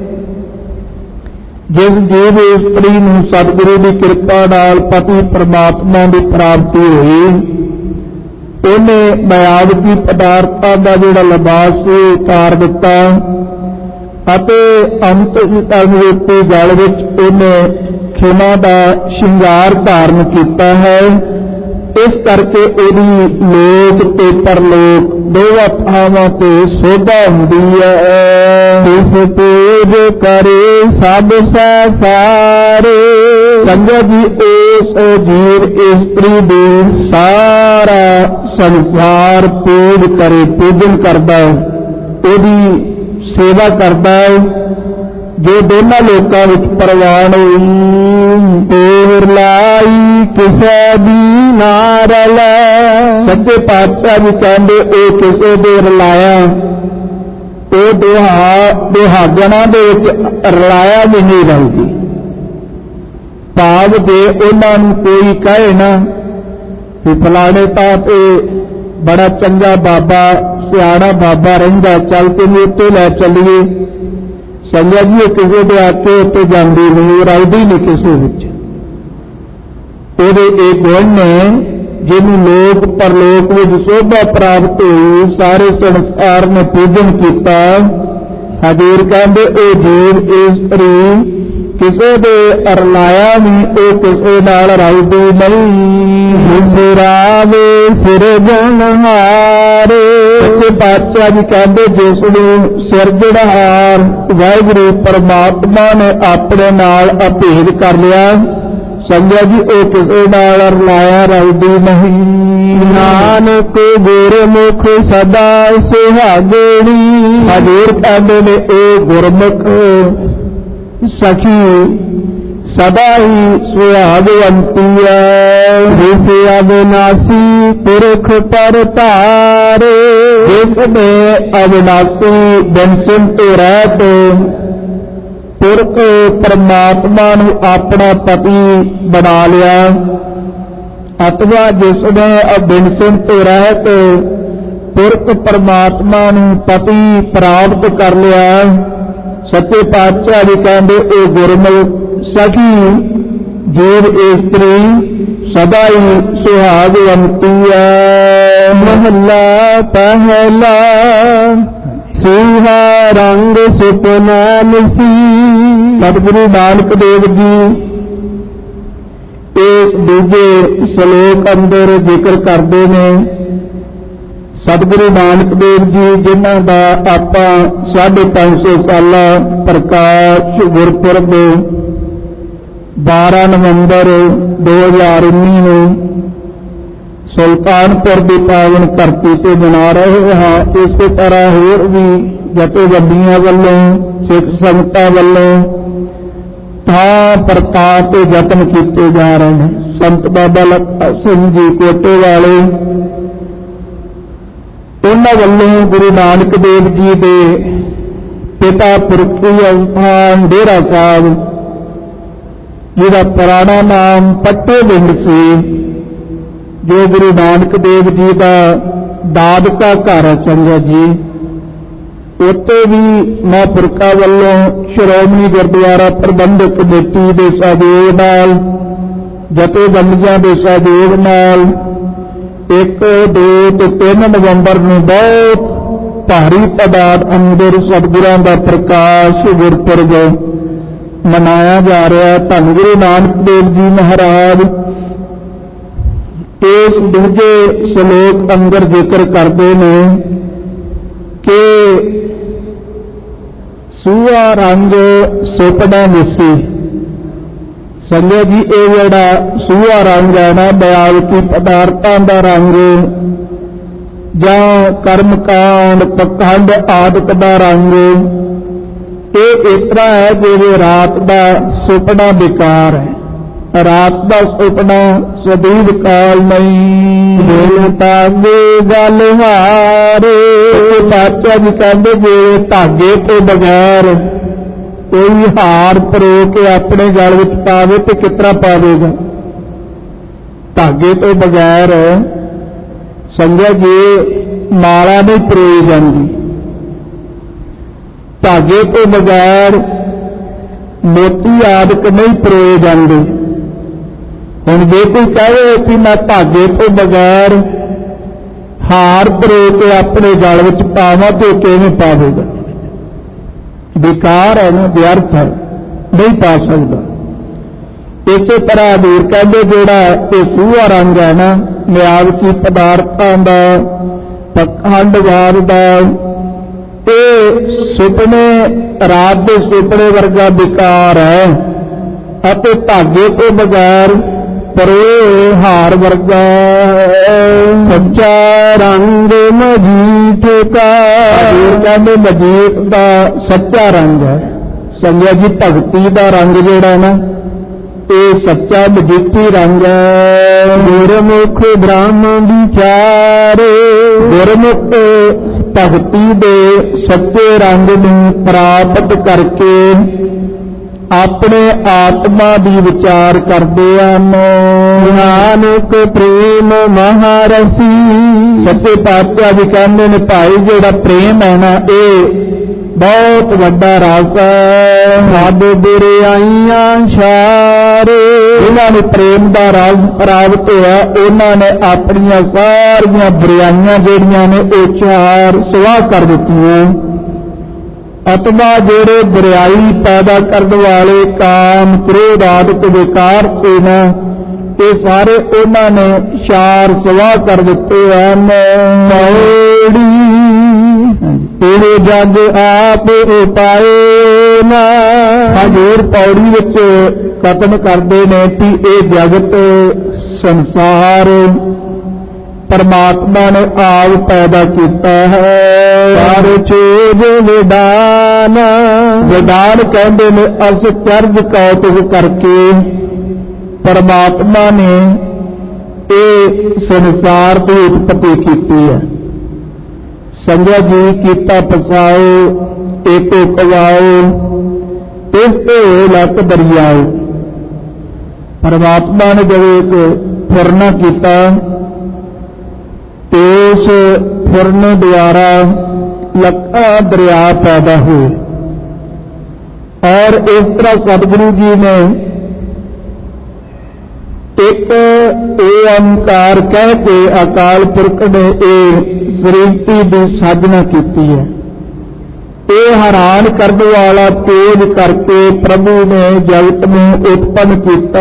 ਜਿਸ ਜੀਵ ਇਸਤਰੀ ਨੂੰ ਸਤਿਗੁਰੂ ਦੀ ਕਿਰਪਾ ਨਾਲ ਪਤੀ ਪਰਮਾਤਮਾ ਦੀ ਪ੍ਰਾਪਤੀ ਹੋਈ ਉਹਨੇ ਮਾਇਆਵਤੀ ਪਦਾਰਥਾਂ ਦਾ ਜਿਹੜਾ ਲਿਬਾਸ ਸੀ ਉਤਾਰ ਦਿੱਤਾ ਅਤੇ ਅੰਤ ਧਰਮ ਰੂਪੀ ਗਲ ਵਿੱਚ ਉਹਨੇ ਖਿਮਾ ਦਾ ਸ਼ਿੰਗਾਰ ਧਾਰਨ ਕੀਤਾ ਹੈ। ਇਸ ਕਰਕੇ ਉਹਦੀ ਲੋਕ ਤੇ ਪਰਲੋਕ ਦੋਵਾਂ ਥਾਵਾਂ ਤੇ ਸੋਭਾ ਹੁੰਦੀ ਹੈ। ਇਸ ਪੂਜ ਕਰੇ ਸਭ ਸਾਰੇ। ਸੰਗਤ ਜੀ ਇਸ ਜੀਵ ਇਸਤਰੀ ਦੀ ਸਾਰਾ ਸੰਸਾਰ ਪੂਜ ਕਰੇ, ਪੂਜਨ ਕਰਦਾ ਹੈ, ਉਹਦੀ ਸੇਵਾ ਕਰਦਾ ਹੈ। ਜੋ ਦੋਨਾਂ ਲੋਕਾਂ ਵਿੱਚ ਪ੍ਰਵਾਨ ਹੋਈ ਤੇਰ ਲਾਈ ਕਿਸੇ ਦੀ ਨਾ ਰਲੈ। ਸੱਚੇ ਪਾਤਸ਼ਾਹ ਜੀ ਕਹਿੰਦੇ ਉਹ ਕਿਸੇ ਦੇ ਰਲਾਇਆ ਉਹ ਦੁਹਾ ਦੁਹਾਗਣਾ ਦੇ ਵਿੱਚ ਰਲਾਇਆ ਵੀ ਨਹੀਂ ਰਲਦੀ। ਭਾਵ ਜੇ ਉਹਨਾਂ ਨੂੰ ਕੋਈ ਕਹੇ ਨਾ ਕਿ ਫਲਾਣੇ ਤਾਂ ਤੇ ਬੜਾ ਚੰਗਾ ਬਾਬਾ ਸਿਆਣਾ ਬਾਬਾ ਰਹਿੰਦਾ, ਚੱਲ ਤੈਨੂੰ ਉੱਤੇ ਲੈ ਚੱਲੀਏ, ਸੰਗਤ ਜੀ ਕਿਸੇ ਦੇ ਆਕੇ ਉੱਤੇ ਜਾਂਦੀ ਨਹੀਂ, ਰਲਦੀ ਨਹੀਂ ਕਿਸੇ ਵਿੱਚ। ਉਹਦੇ ਇਹ ਗੁਣ ਨੇ ਜਿਹਨੂੰ ਲੋਕ ਪਰਲੋਕ ਵਿੱਚ ਸੋਭਾ ਪ੍ਰਾਪਤ ਹੋਈ, ਸਾਰੇ ਸੰਸਾਰ ਨੇ ਪੂਜਨ ਕੀਤਾ। ਹਜ਼ੂਰ ਕਹਿੰਦੇ ਉਹ ਜੀਵ ਇਸਤਰੀ ਕਿਸੇ ਦੇ ਰਲਾਇਆ ਨਹੀਂ, ਉਹ ਕਿਸੇ ਨਾਲ ਰਲਦੀ ਨਹੀਂ। ਸਿਰਾਵੇ ਸਿਰਜਣਹਾਰੇ। ਸੱਚੇ ਪਾਤਸ਼ਾਹ ਜੀ ਕਹਿੰਦੇ ਜਿਸ ਨੂੰ ਸਿਰਜਣਹਾਰ ਵਾਹਿਗੁਰੂ ਪਰਮਾਤਮਾ ਨੇ ਆਪਣੇ ਨਾਲ ਅਭੇਦ ਕਰ ਲਿਆ, ਸੰਗਤ ਜੀ ਉਹ ਕਿਸੇ ਨਾਲ ਰਲਾਇਆ ਰਲਦੀ ਨਹੀਂ। ਨਾਨਕ ਗੁਰਮੁਖ ਸਦਾ ਸੁਹਾਗਣੀ। ਹਜ਼ੂਰ ਕਹਿੰਦੇ ਨੇ ਉਹ ਗੁਰਮੁਖ ਸਖੀ ਸਦਾ ਹੀ ਸੁਹਾਗਵੰਤੀ ਹੈ। ਜਿਸ ਅਵਿਨਾਸੀ ਪੁਰਖ ਪਰਤਾਰੇ। ਜਿਸ ਨੇ ਅਵਿਨਾਸੀ ਬੰਸਨ ਤੋਂ ਰਹਿਤ ਪੁਰਖ ਪਰਮਾਤਮਾ ਨੂੰ ਆਪਣਾ ਪਤੀ ਬਣਾ ਲਿਆ, ਅਥਵਾ ਜਿਸ ਨੇ ਅਬਿਨਸਨ ਤੇ ਰਹਿਤ ਪੁਰਖ ਪਰਮਾਤਮਾ ਨੂੰ ਪਤੀ ਪ੍ਰਾਪਤ ਕਰ ਲਿਆ। ਸੱਚੇ ਪਾਤਸ਼ਾਹ ਜੀ ਕਹਿੰਦੇ ਉਹ ਗੁਰਮੁਖ ਸਖੀ ਜੀਵ ਇਸਤਰੀ ਸਦਾ ਹੀ ਸੁਹਾਗਵੰਤੀ ਹੈ। ਮਹੱਲਾ ਪਹਿਲਾ ਸੁਹਾ ਰੰਗ ਸੁਪਨਾ ਮਿਸੀ। ਸਤਿਗੁਰੂ ਨਾਨਕ ਦੇਵ ਜੀ ਇਸ ਦੂਜੇ ਸ਼ਲੋਕ ਅੰਦਰ ਜ਼ਿਕਰ ਕਰਦੇ ਨੇ ਸਤਿਗੁਰੂ ਨਾਨਕ ਦੇਵ ਜੀ ਜਿਨ੍ਹਾਂ ਦਾ ਆਪਾਂ ਸਾਢੇ ਪੰਜ ਸੌ ਸਾਲਾ ਪ੍ਰਕਾਸ਼ ਗੁਰਪੁਰਬ ਬਾਰਾਂ ਨਵੰਬਰ ਦੋ ਹਜ਼ਾਰ ਉੱਨੀ ਨੂੰ ਸੁਲਤਾਨਪੁਰ ਦੀ ਪਾਵਨ ਧਰਤੀ ਤੇ ਮਨਾ ਰਹੇ ਹਾਂ। ਇਸੇ ਤਰ੍ਹਾਂ ਹੋਰ ਵੀ ਜਥੇਬੰਦੀਆਂ ਵੱਲੋਂ ਸਿੱਖ ਸੰਗਤਾਂ ਵੱਲੋਂ ਥਾਂ ਪ੍ਰਤਾਪ ਤੇ ਯਤਨ ਕੀਤੇ ਜਾ ਰਹੇ ਨੇ। ਸੰਤ ਬਾਬਾ ਲਖਾ ਸਿੰਘ ਜੀ ਕੋਟੇ ਵਾਲੇ ਉਹਨਾਂ ਵੱਲੋਂ ਗੁਰੂ ਨਾਨਕ ਦੇਵ ਜੀ ਦੇ ਪਿਤਾ ਪੁਰਖੀ ਅਸਥਾਨ ਡੇਰਾ ਸਾਹਿਬ ਜਿਹਦਾ ਪੁਰਾਣਾ ਨਾਮ ਪੱਟੇ ਪਿੰਡ ਸੀ, ਜੋ ਗੁਰੂ ਨਾਨਕ ਦੇਵ ਜੀ ਦਾ ਦਾਦਕਾ ਘਰ ਹੈ ਸੰਗਤ ਜੀ, ਉੱਥੇ ਵੀ ਮਹਾਂਪੁਰਖਾਂ ਵੱਲੋਂ ਸ਼੍ਰੋਮਣੀ ਗੁਰਦੁਆਰਾ ਪ੍ਰਬੰਧਕ ਕਮੇਟੀ ਦੇ ਸਹਿਯੋਗ ਨਾਲ ਜਥੇਬੰਦੀਆਂ ਦੇ ਸਹਿਯੋਗ ਨਾਲ ਇੱਕ ਦੋ ਤੇ ਤਿੰਨ ਨਵੰਬਰ ਨੂੰ ਬਹੁਤ ਭਾਰੀ ਤਾਦਾਦ ਅੰਦਰ ਸਤਿਗੁਰਾਂ ਦਾ ਪ੍ਰਕਾਸ਼ ਗੁਰਪੁਰਬ ਮਨਾਇਆ ਜਾ ਰਿਹਾ। ਧੰਨ ਗੁਰੂ ਨਾਨਕ ਦੇਵ ਜੀ ਮਹਾਰਾਜ ਇਸ ਦੂਜੇ ਸ਼ਲੋਕ ਅੰਦਰ ਜ਼ਿਕਰ ਕਰਦੇ ਨੇ ਕਿ ਸੂਆ ਰੰਗ ਸੁਪਨਾ ਮਿਸੀ। ਸੰਗਤ ਜੀ ਇਹ ਜਿਹੜਾ ਸੂਆ ਰੰਗ ਹੈ ਨਾ ਬਿਆਲਤੀ ਪਦਾਰਥਾਂ ਦਾ ਰੰਗ ਜਾਂ ਕਰਮਕਾਂਡ ਪਖੰਡ ਆਦਿਕ ਦਾ ਰੰਗ ਇਹ ਇਸ ਤਰ੍ਹਾਂ ਹੈ ਜਿਵੇਂ ਰਾਤ ਦਾ ਸੁਪਨਾ ਬੇਕਾਰ ਹੈ। ਰਾਤ ਦਾ ਸੁਪਨਾ ਸਦੀਵ ਕਾਲ ਨਹੀਂ। ਦਿਲ ਤਾਗੇ ਗਲ ਹਾਰੇ ਬਾਚਾ ਜੀ ਕਹਿੰਦੇ ਜੇ ਧਾਗੇ ਤੋਂ ਬਗੈਰ ਕੋਈ ਹਾਰ ਪਰੋ ਕੇ ਆਪਣੇ ਗਲ ਵਿੱਚ ਪਾਵੇ ਤੇ ਕਿਸ ਤਰ੍ਹਾਂ ਪਾਵੇਗਾ। ਧਾਗੇ ਤੋਂ ਬਗੈਰ ਸੰਗਤ ਜੀ ਮਾਲਾ ਨਹੀਂ ਪਰੋਈ ਜਾਂਦੀ। ਧਾਗੇ ਤੋਂ ਬਗੈਰ ਮੋਤੀ ਆਦਿਕ ਨਹੀਂ ਪਰੋਏ ਜਾਂਦੇ। ਹੁਣ ਜੇ ਕੋਈ ਕਹੇ ਕਿ ਮੈਂ ਧਾਗੇ ਤੋਂ ਬਗੈਰ ਹਾਰ ਪਰੋ ਕੇ ਆਪਣੇ ਗਲ ਵਿੱਚ ਪਾਵਾਂ ਤੇ ਕਿਵੇਂ ਪਾਵੇਗਾ। ਬੇਕਾਰ ਹੈ ਨਾ, ਵਿਅਰਥ ਹੈ, ਨਹੀਂ ਪਾ ਸਕਦਾ। ਇਸੇ ਤਰ੍ਹਾਂ ਅਧੂਰ ਕਹਿੰਦੇ ਜਿਹੜਾ ਇਹ ਸੂਹਾ ਰੰਗ ਹੈ ਨਾ ਮਿਆਵਕੀ ਪਦਾਰਥਾਂ ਦਾ ਪਖੰਡਵਾਦ ਦਾ ਇਹ ਸੁਪਨੇ ਰਾਤ ਦੇ ਸੁਪਨੇ ਵਰਗਾ ਬੇਕਾਰ ਹੈ ਅਤੇ ਧਾਗੇ ਤੋਂ ਬਗੈਰ ਪਰੋਏ ਹਾਰ ਵਰਗਾ। ਸੱਚਾ ਰੰਗ ਮਜੀਠ ਕਾ ਕਹਿੰਦੇ ਮਜੀਠ ਦਾ ਸੱਚਾ ਰੰਗ ਹੈ। ਸੰਗਤ ਜੀ ਭਗਤੀ ਦਾ ਰੰਗ ਜਿਹੜਾ ਨਾ ਇਹ ਸੱਚਾ ਮਜੀਠੀ ਰੰਗ ਹੈ। ਗੁਰਮੁਖ ਬ੍ਰਹਮ ਵਿਚਾਰੇ ਗੁਰਮੁਖ ਭਗਤੀ ਦੇ ਸੱਚੇ ਰੰਗ ਨੂੰ ਪ੍ਰਾਪਤ ਕਰਕੇ ਆਪਣੇ ਆਤਮਾ ਦੀ ਵਿਚਾਰ ਕਰਦੇ ਹਨ। ਨਾਨਕ ਪ੍ਰੇਮ ਮਹਾਰਸੀ ਸੱਚੇ ਪਾਤਸ਼ਾਹ ਜੀ ਕਹਿੰਦੇ ਨੇ ਭਾਈ ਜਿਹੜਾ ਪ੍ਰੇਮ ਹੈ ਨਾ ਇਹ ਬਹੁਤ ਵੱਡਾ ਰਸ ਹੈ। ਸਾਡੇ ਬੁਰਾਈਆਂ ਛਾਰੇ ਇਹਨਾਂ ਨੂੰ ਪ੍ਰੇਮ ਦਾ ਰਸ ਪ੍ਰਾਪਤ ਹੋਇਆ। ਉਹਨਾਂ ਨੇ ਆਪਣੀਆਂ ਸਾਰੀਆਂ ਬੁਰਾਈਆਂ ਜਿਹੜੀਆਂ ਨੇ ਉਹ ਚਾਰ ਸਵਾਹ ਕਰ ਦਿੱਤੀਆਂ। ਅਤਵਾ ਜਿਹੜੇ ਬੁਰਾਈ ਪੈਦਾ ਕਰਨ ਵਾਲੇ ਕਾਮ ਕ੍ਰੋਧ ਆਦਿਕ ਵਿਕਾਰ ਤੇ ਨਾ ਇਹ ਸਾਰੇ ਉਹਨਾਂ ਨੇ ਚਾਰ ਸਵਾਹ ਕਰ ਦਿੱਤੇ ਹਨ। ਮੌੜੀ ਇਹ ਜਗ ਆਪ ਉਪਾਏ ਨਾ ਹਜ਼ੂਰ ਪੌੜੀ ਵਿੱਚ ਕਥਨ ਕਰਦੇ ਨੇ ਕਿ ਇਹ ਜਗਤ ਸੰਸਾਰ ਪਰਮਾਤਮਾ ਨੇ ਆਪ ਪੈਦਾ ਕੀਤਾ ਹੈ। ਹਰ ਚੀਜ਼ ਵਿਦਾਨ ਵਿਦਾਨ ਕਹਿੰਦੇ ਨੇ ਅਸ ਚਰਜ ਕੌਤਕ ਕਰਕੇ ਪਰਮਾਤਮਾ ਨੇ ਇਹ ਸੰਸਾਰ ਦੀ ਉਤਪਤੀ ਕੀਤੀ ਹੈ। ਸੰਗਤ ਜੀ ਕੀਤਾ ਪਸਾਓ ਏਕੋ ਕਵਾਓ ਇਸ ਤੇ ਲੱਕ ਦਰਿਆਓ। ਪਰਮਾਤਮਾ ਨੇ ਜਦੋਂ ਇੱਕ ਫੁਰਨਾ ਕੀਤਾ ਤੇ ਉਸ ਫੁਰਨੇ ਦੁਆਰਾ ਲੱਖਾਂ ਦਰਿਆ ਪੈਦਾ ਹੋਏ। ਔਰ ਇਸ ਤਰ੍ਹਾਂ ਸਤਿਗੁਰੂ ਜੀ ਨੇ ਇੱਕ ਓੰਕਾਰ ਕਹਿ ਕੇ ਅਕਾਲ ਪੁਰਖ ਨੇ ਇਹ ਸ੍ਰਿਸ਼ਟੀ ਦੀ ਸਾਜਨਾ ਕੀਤੀ ਹੈ। ਇਹ ਹੈਰਾਨ ਕਰਨ ਵਾਲਾ ਤੇਜ ਕਰਕੇ ਪ੍ਰਭੂ ਨੇ ਜਗਤ ਨੂੰ ਉਤਪੰਨ ਕੀਤਾ।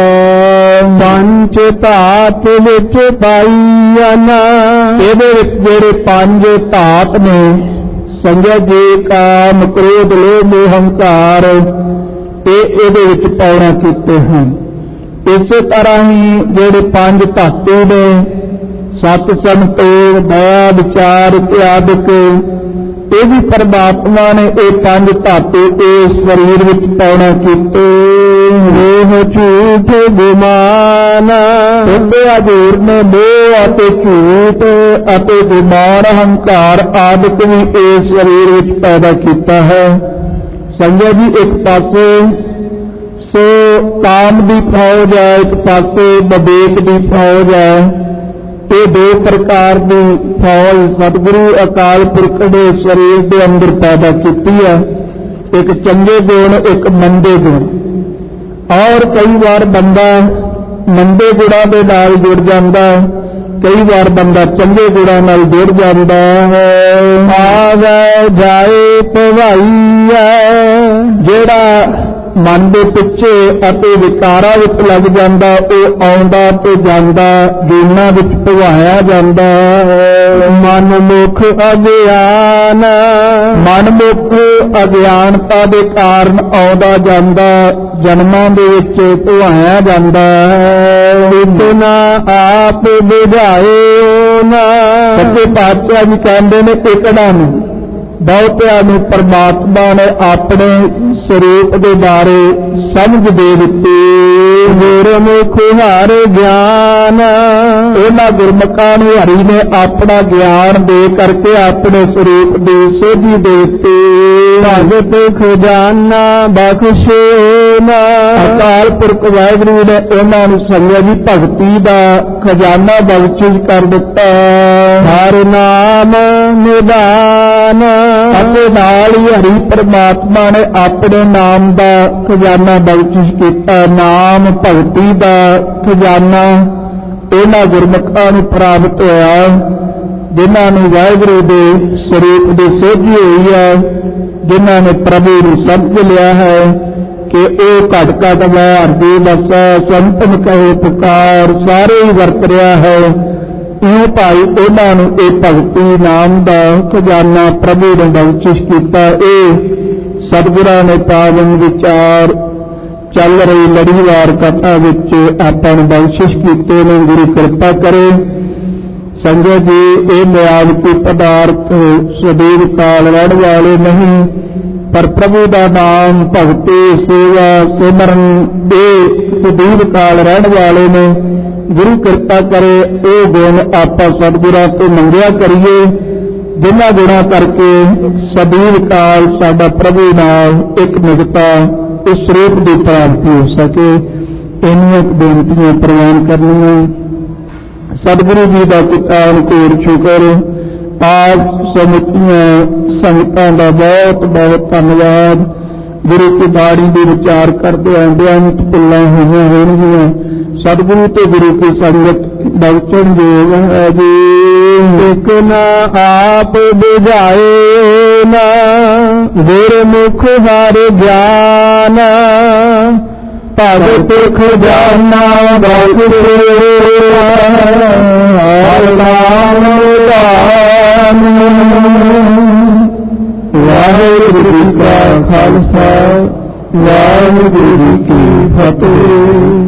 ਪੰਜ ਧਾਤ ਵਿੱਚ ਪਾਈਆਂ ਨਾ, ਇਹਦੇ ਵਿੱਚ ਜਿਹੜੇ ਪੰਜ ਧਾਤ ਨੇ ਸੰਜਾ ਜੀ, ਕਾਮ, ਕ੍ਰੋਧ, ਲੋਭ, ਮੋਹ, ਹੰਕਾਰ, ਇਹ ਇਹਦੇ ਵਿੱਚ ਪੈਦਾ ਕੀਤੇ ਹਨ। ਇਸੇ ਤਰ੍ਹਾਂ ਹੀ ਜਿਹੜੇ ਪੰਜ ਧਾਤੂ ਨੇ ਸਤ, ਸੰਤੋਖ, ਦਇਆ, ਵਿਚਾਰ ਇਤਿਆਦਿਕ, ਇਹ ਵੀ ਪਰਮਾਤਮਾ ਨੇ ਇਹ ਪੰਜ ਧਾਤੂ ਇਸ ਸਰੀਰ ਵਿੱਚ ਪੈਦਾ ਕੀਤੇ। ਮੋਹ, ਝੂਠ, ਗੁਮਾਨ, ਇਹਦੇ ਅਧੂਰ ਨੇ ਮੋਹ ਅਤੇ ਝੂਠ ਅਤੇ ਗੁਮਾਨ, ਹੰਕਾਰ ਆਦਿਕ ਵੀ ਇਸ ਸਰੀਰ ਵਿੱਚ ਪੈਦਾ ਕੀਤਾ ਹੈ। ਸੰਜਾ ਜੀ, ਇੱਕ ਪਾਸੇ ਸੋ ਕਾਮ ਦੀ ਫੌਜ ਹੈ, ਇੱਕ ਪਾਸੇ ਵਿਵੇਕ ਦੀ ਫੌਜ ਹੈ। ਇਹ ਦੋ ਪ੍ਰਕਾਰ ਦੀ ਫੌਜ ਸਤਿਗੁਰੂ ਅਕਾਲ ਪੁਰਖ ਦੇ ਸਰੀਰ ਦੇ ਅੰਦਰ ਪੈਦਾ ਕੀਤੀ ਹੈ। ਇੱਕ ਚੰਗੇ ਗੁਣ, ਇੱਕ ਮੰਦੇ ਗੁਣ। ਔਰ ਕਈ ਵਾਰ ਬੰਦਾ ਮੰਦੇ ਗੁਣਾਂ ਦੇ ਨਾਲ ਜੁੜ ਜਾਂਦਾ, ਕਈ ਵਾਰ ਬੰਦਾ ਚੰਗੇ ਗੁਣਾਂ ਨਾਲ ਜੁੜ ਜਾਂਦਾ ਹੈ। ਆਵੇ ਜਾਏ ਭਵਾਈਆ, ਜਿਹੜਾ ਮਨ ਦੇ ਪਿੱਛੇ ਅਤੇ ਵਿਕਾਰਾਂ ਵਿੱਚ ਲੱਗ ਜਾਂਦਾ, ਉਹ ਆਉਂਦਾ ਤੇ ਜਾਂਦਾ, ਜੀਵਨਾਂ ਵਿੱਚ ਭਵਾਇਆ ਜਾਂਦਾ। ਮਨ ਮੁਖ ਅਗਿਆਨ, ਮਨ ਮੁਖ ਅਗਿਆਨਤਾ ਦੇ ਕਾਰਨ ਆਉਂਦਾ ਜਾਂਦਾ, ਜਨਮਾਂ ਦੇ ਵਿੱਚ ਭਵਾਇਆ ਜਾਂਦਾ। ਇਤਨਾ ਆਪ ਬੁਝਾਏ ਨਾ, ਸੱਚੇ ਪਾਤਸ਼ਾਹ ਜੀ ਕਹਿੰਦੇ ਨੇ ਇਕੜਾ ਨੂੰ ਬਹੁਤਿਆਂ ਨੂੰ ਪਰਮਾਤਮਾ ਨੇ ਆਪਣੇ ਸਰੂਪ ਦੇ ਬਾਰੇ ਸਮਝ ਦੇ ਦਿੱਤੀ। ਗੁਰਮੁਖ ਹਰ ਗਿਆਨ, ਉਹਨਾਂ ਗੁਰਮੁਖਾਂ ਨੂੰ ਹਰੀ ਨੇ ਆਪਣਾ ਗਿਆਨ ਦੇ ਕਰਕੇ ਆਪਣੇ ਸਰੂਪ ਦੀ ਸੋਝੀ ਦੇ ਦਿੱਤੀ। ਭਗਤ ਖਜ਼ਾਨਾ ਬਖਸ਼ੇ ਨਾ, ਅਕਾਲ ਪੁਰਖ ਵਾਹਿਗੁਰੂ ਨੇ ਉਹਨਾਂ ਨੂੰ ਸੰਗਤ ਦੀ ਭਗਤੀ ਦਾ ਖਜ਼ਾਨਾ ਬਖਸ਼ਿਸ਼ ਕਰ ਦਿੱਤਾ। ਹਰ ਨਾਮ ਨਿਦਾਨ, ਅਤੇ ਨਾਲ ਹੀ ਹਰੀ ਪਰਮਾਤਮਾ ਨੇ ਆਪਣੇ ਨਾਮ ਦਾ ਖਜ਼ਾਨਾ ਬਖਸ਼ਿਸ਼ ਕੀਤਾ। ਨਾਮ ਭਗਤੀ ਦਾ ਖਜ਼ਾਨਾ ਇਹਨਾਂ ਗੁਰਮੁਖਾਂ ਨੂੰ ਪ੍ਰਾਪਤ ਹੋਇਆ ਜਿਨ੍ਹਾਂ ਨੂੰ ਵਾਹਿਗੁਰੂ ਦੇ ਸਰੂਪ ਦੀ ਸੋਝੀ ਹੋਈ ਹੈ, ਜਿਨ੍ਹਾਂ ਨੇ ਪ੍ਰਭੂ ਨੂੰ ਸਮਝ ਲਿਆ ਹੈ ਕਿ ਉਹ ਘਟ ਘਟ ਵਾਰ ਦੀ ਵਸੈ, ਸੰਤਨ ਕਹੇ ਪੁਕਾਰ, ਸਾਰੇ ਹੀ ਵਰਤ ਰਿਹਾ ਹੈ। ਇਹ ਭਾਈ ਉਹਨਾਂ ਨੂੰ ਇਹ ਭਗਤੀ ਨਾਮ ਦਾ ਖਜ਼ਾਨਾ ਪ੍ਰਭੂ ਨੇ ਬਖਸ਼ਿਸ਼ ਕੀਤਾ। ਇਹ ਸਤਿਗੁਰਾਂ ਨੇ ਪਾਵਨ ਵਿਚਾਰ ਚੱਲ ਰਹੀ ਲੜੀਵਾਰ ਕਥਾ ਵਿੱਚ ਆਪਾਂ ਨੂੰ ਬਖਸ਼ਿਸ਼ ਕੀਤੇ ਨੇ। ਗੁਰੂ ਕਿਰਪਾ ਕਰੇ। ਸੰਗਤ ਜੀ, ਇਹ ਮਿਆਵਤੀ ਪਦਾਰਥ ਸਦੀਵ ਕਾਲ ਰਹਿਣ ਵਾਲੇ ਨਹੀਂ, ਪਰ ਪ੍ਰਭੂ ਦਾ ਨਾਮ, ਭਗਤੀ, ਸੇਵਾ, ਸਿਮਰਨ ਇਹ ਸਦੀਵ ਕਾਲ ਰਹਿਣ ਵਾਲੇ ਨੇ। ਗੁਰੂ ਕਿਰਪਾ ਕਰੇ ਉਹ ਗੁਣ ਆਪਾਂ ਸਤਿਗੁਰਾਂ ਤੋਂ ਮੰਗਿਆ ਕਰੀਏ, ਜਿਨ੍ਹਾਂ ਗੁਣਾਂ ਕਰਕੇ ਸਦੀਵ ਕਾਲ ਸਾਡਾ ਪ੍ਰਭੂ ਨਾਲ ਇੱਕ ਮਿਗਤਾ ਇਸ ਸਰੂਪ ਦੀ ਪ੍ਰਾਪਤੀ ਹੋ ਸਕੇ। ਇੰਨੀਆਂ ਬੇਨਤੀਆਂ ਪ੍ਰਵਾਨ ਕਰਨੀਆਂ। ਸਤਿਗੁਰੂ ਜੀ ਦਾ ਕਿਤਾਬ ਕੋਰ ਸ਼ੁਕਰ। ਆਪ ਸਮੁੱਚੀਆਂ ਸੰਗਤਾਂ ਦਾ ਬਹੁਤ ਬਹੁਤ ਧੰਨਵਾਦ। ਗੁਰੂ ਕੀ ਬਾਣੀ ਦੇ ਵਿਚਾਰ ਕਰਦੇ ਆਂਦਿਆਂ ਅੰਤ ਭੁੱਲਾਂ ਹੋਈਆਂ ਹੋਣਗੀਆਂ। ਸਤਿਗੁਰੂ ਤੇ ਗੁਰੂ ਕੀ ਸੰਗਤ ਬਖਸ਼ਣ ਯੋਗ ਹੈ ਜੀ। ਇੱਕ ਨਾ ਆਪ ਬੁਝਾਏ ਨਾ, ਗੁਰਮੁਖ ਹਰ ਗਿਆਨ, ਭਗਤ ਖਜ਼ਾਨਾ ਬਖਸ਼ੇ ਹਰ ਨਾਮ ਧਿਆਨ। ਵਾਹਿਗੁਰੂ ਜੀ ਕਾ ਖਾਲਸਾ, ਵਾਹਿਗੁਰੂ ਜੀ ਕੀ ਫਤਿਹ।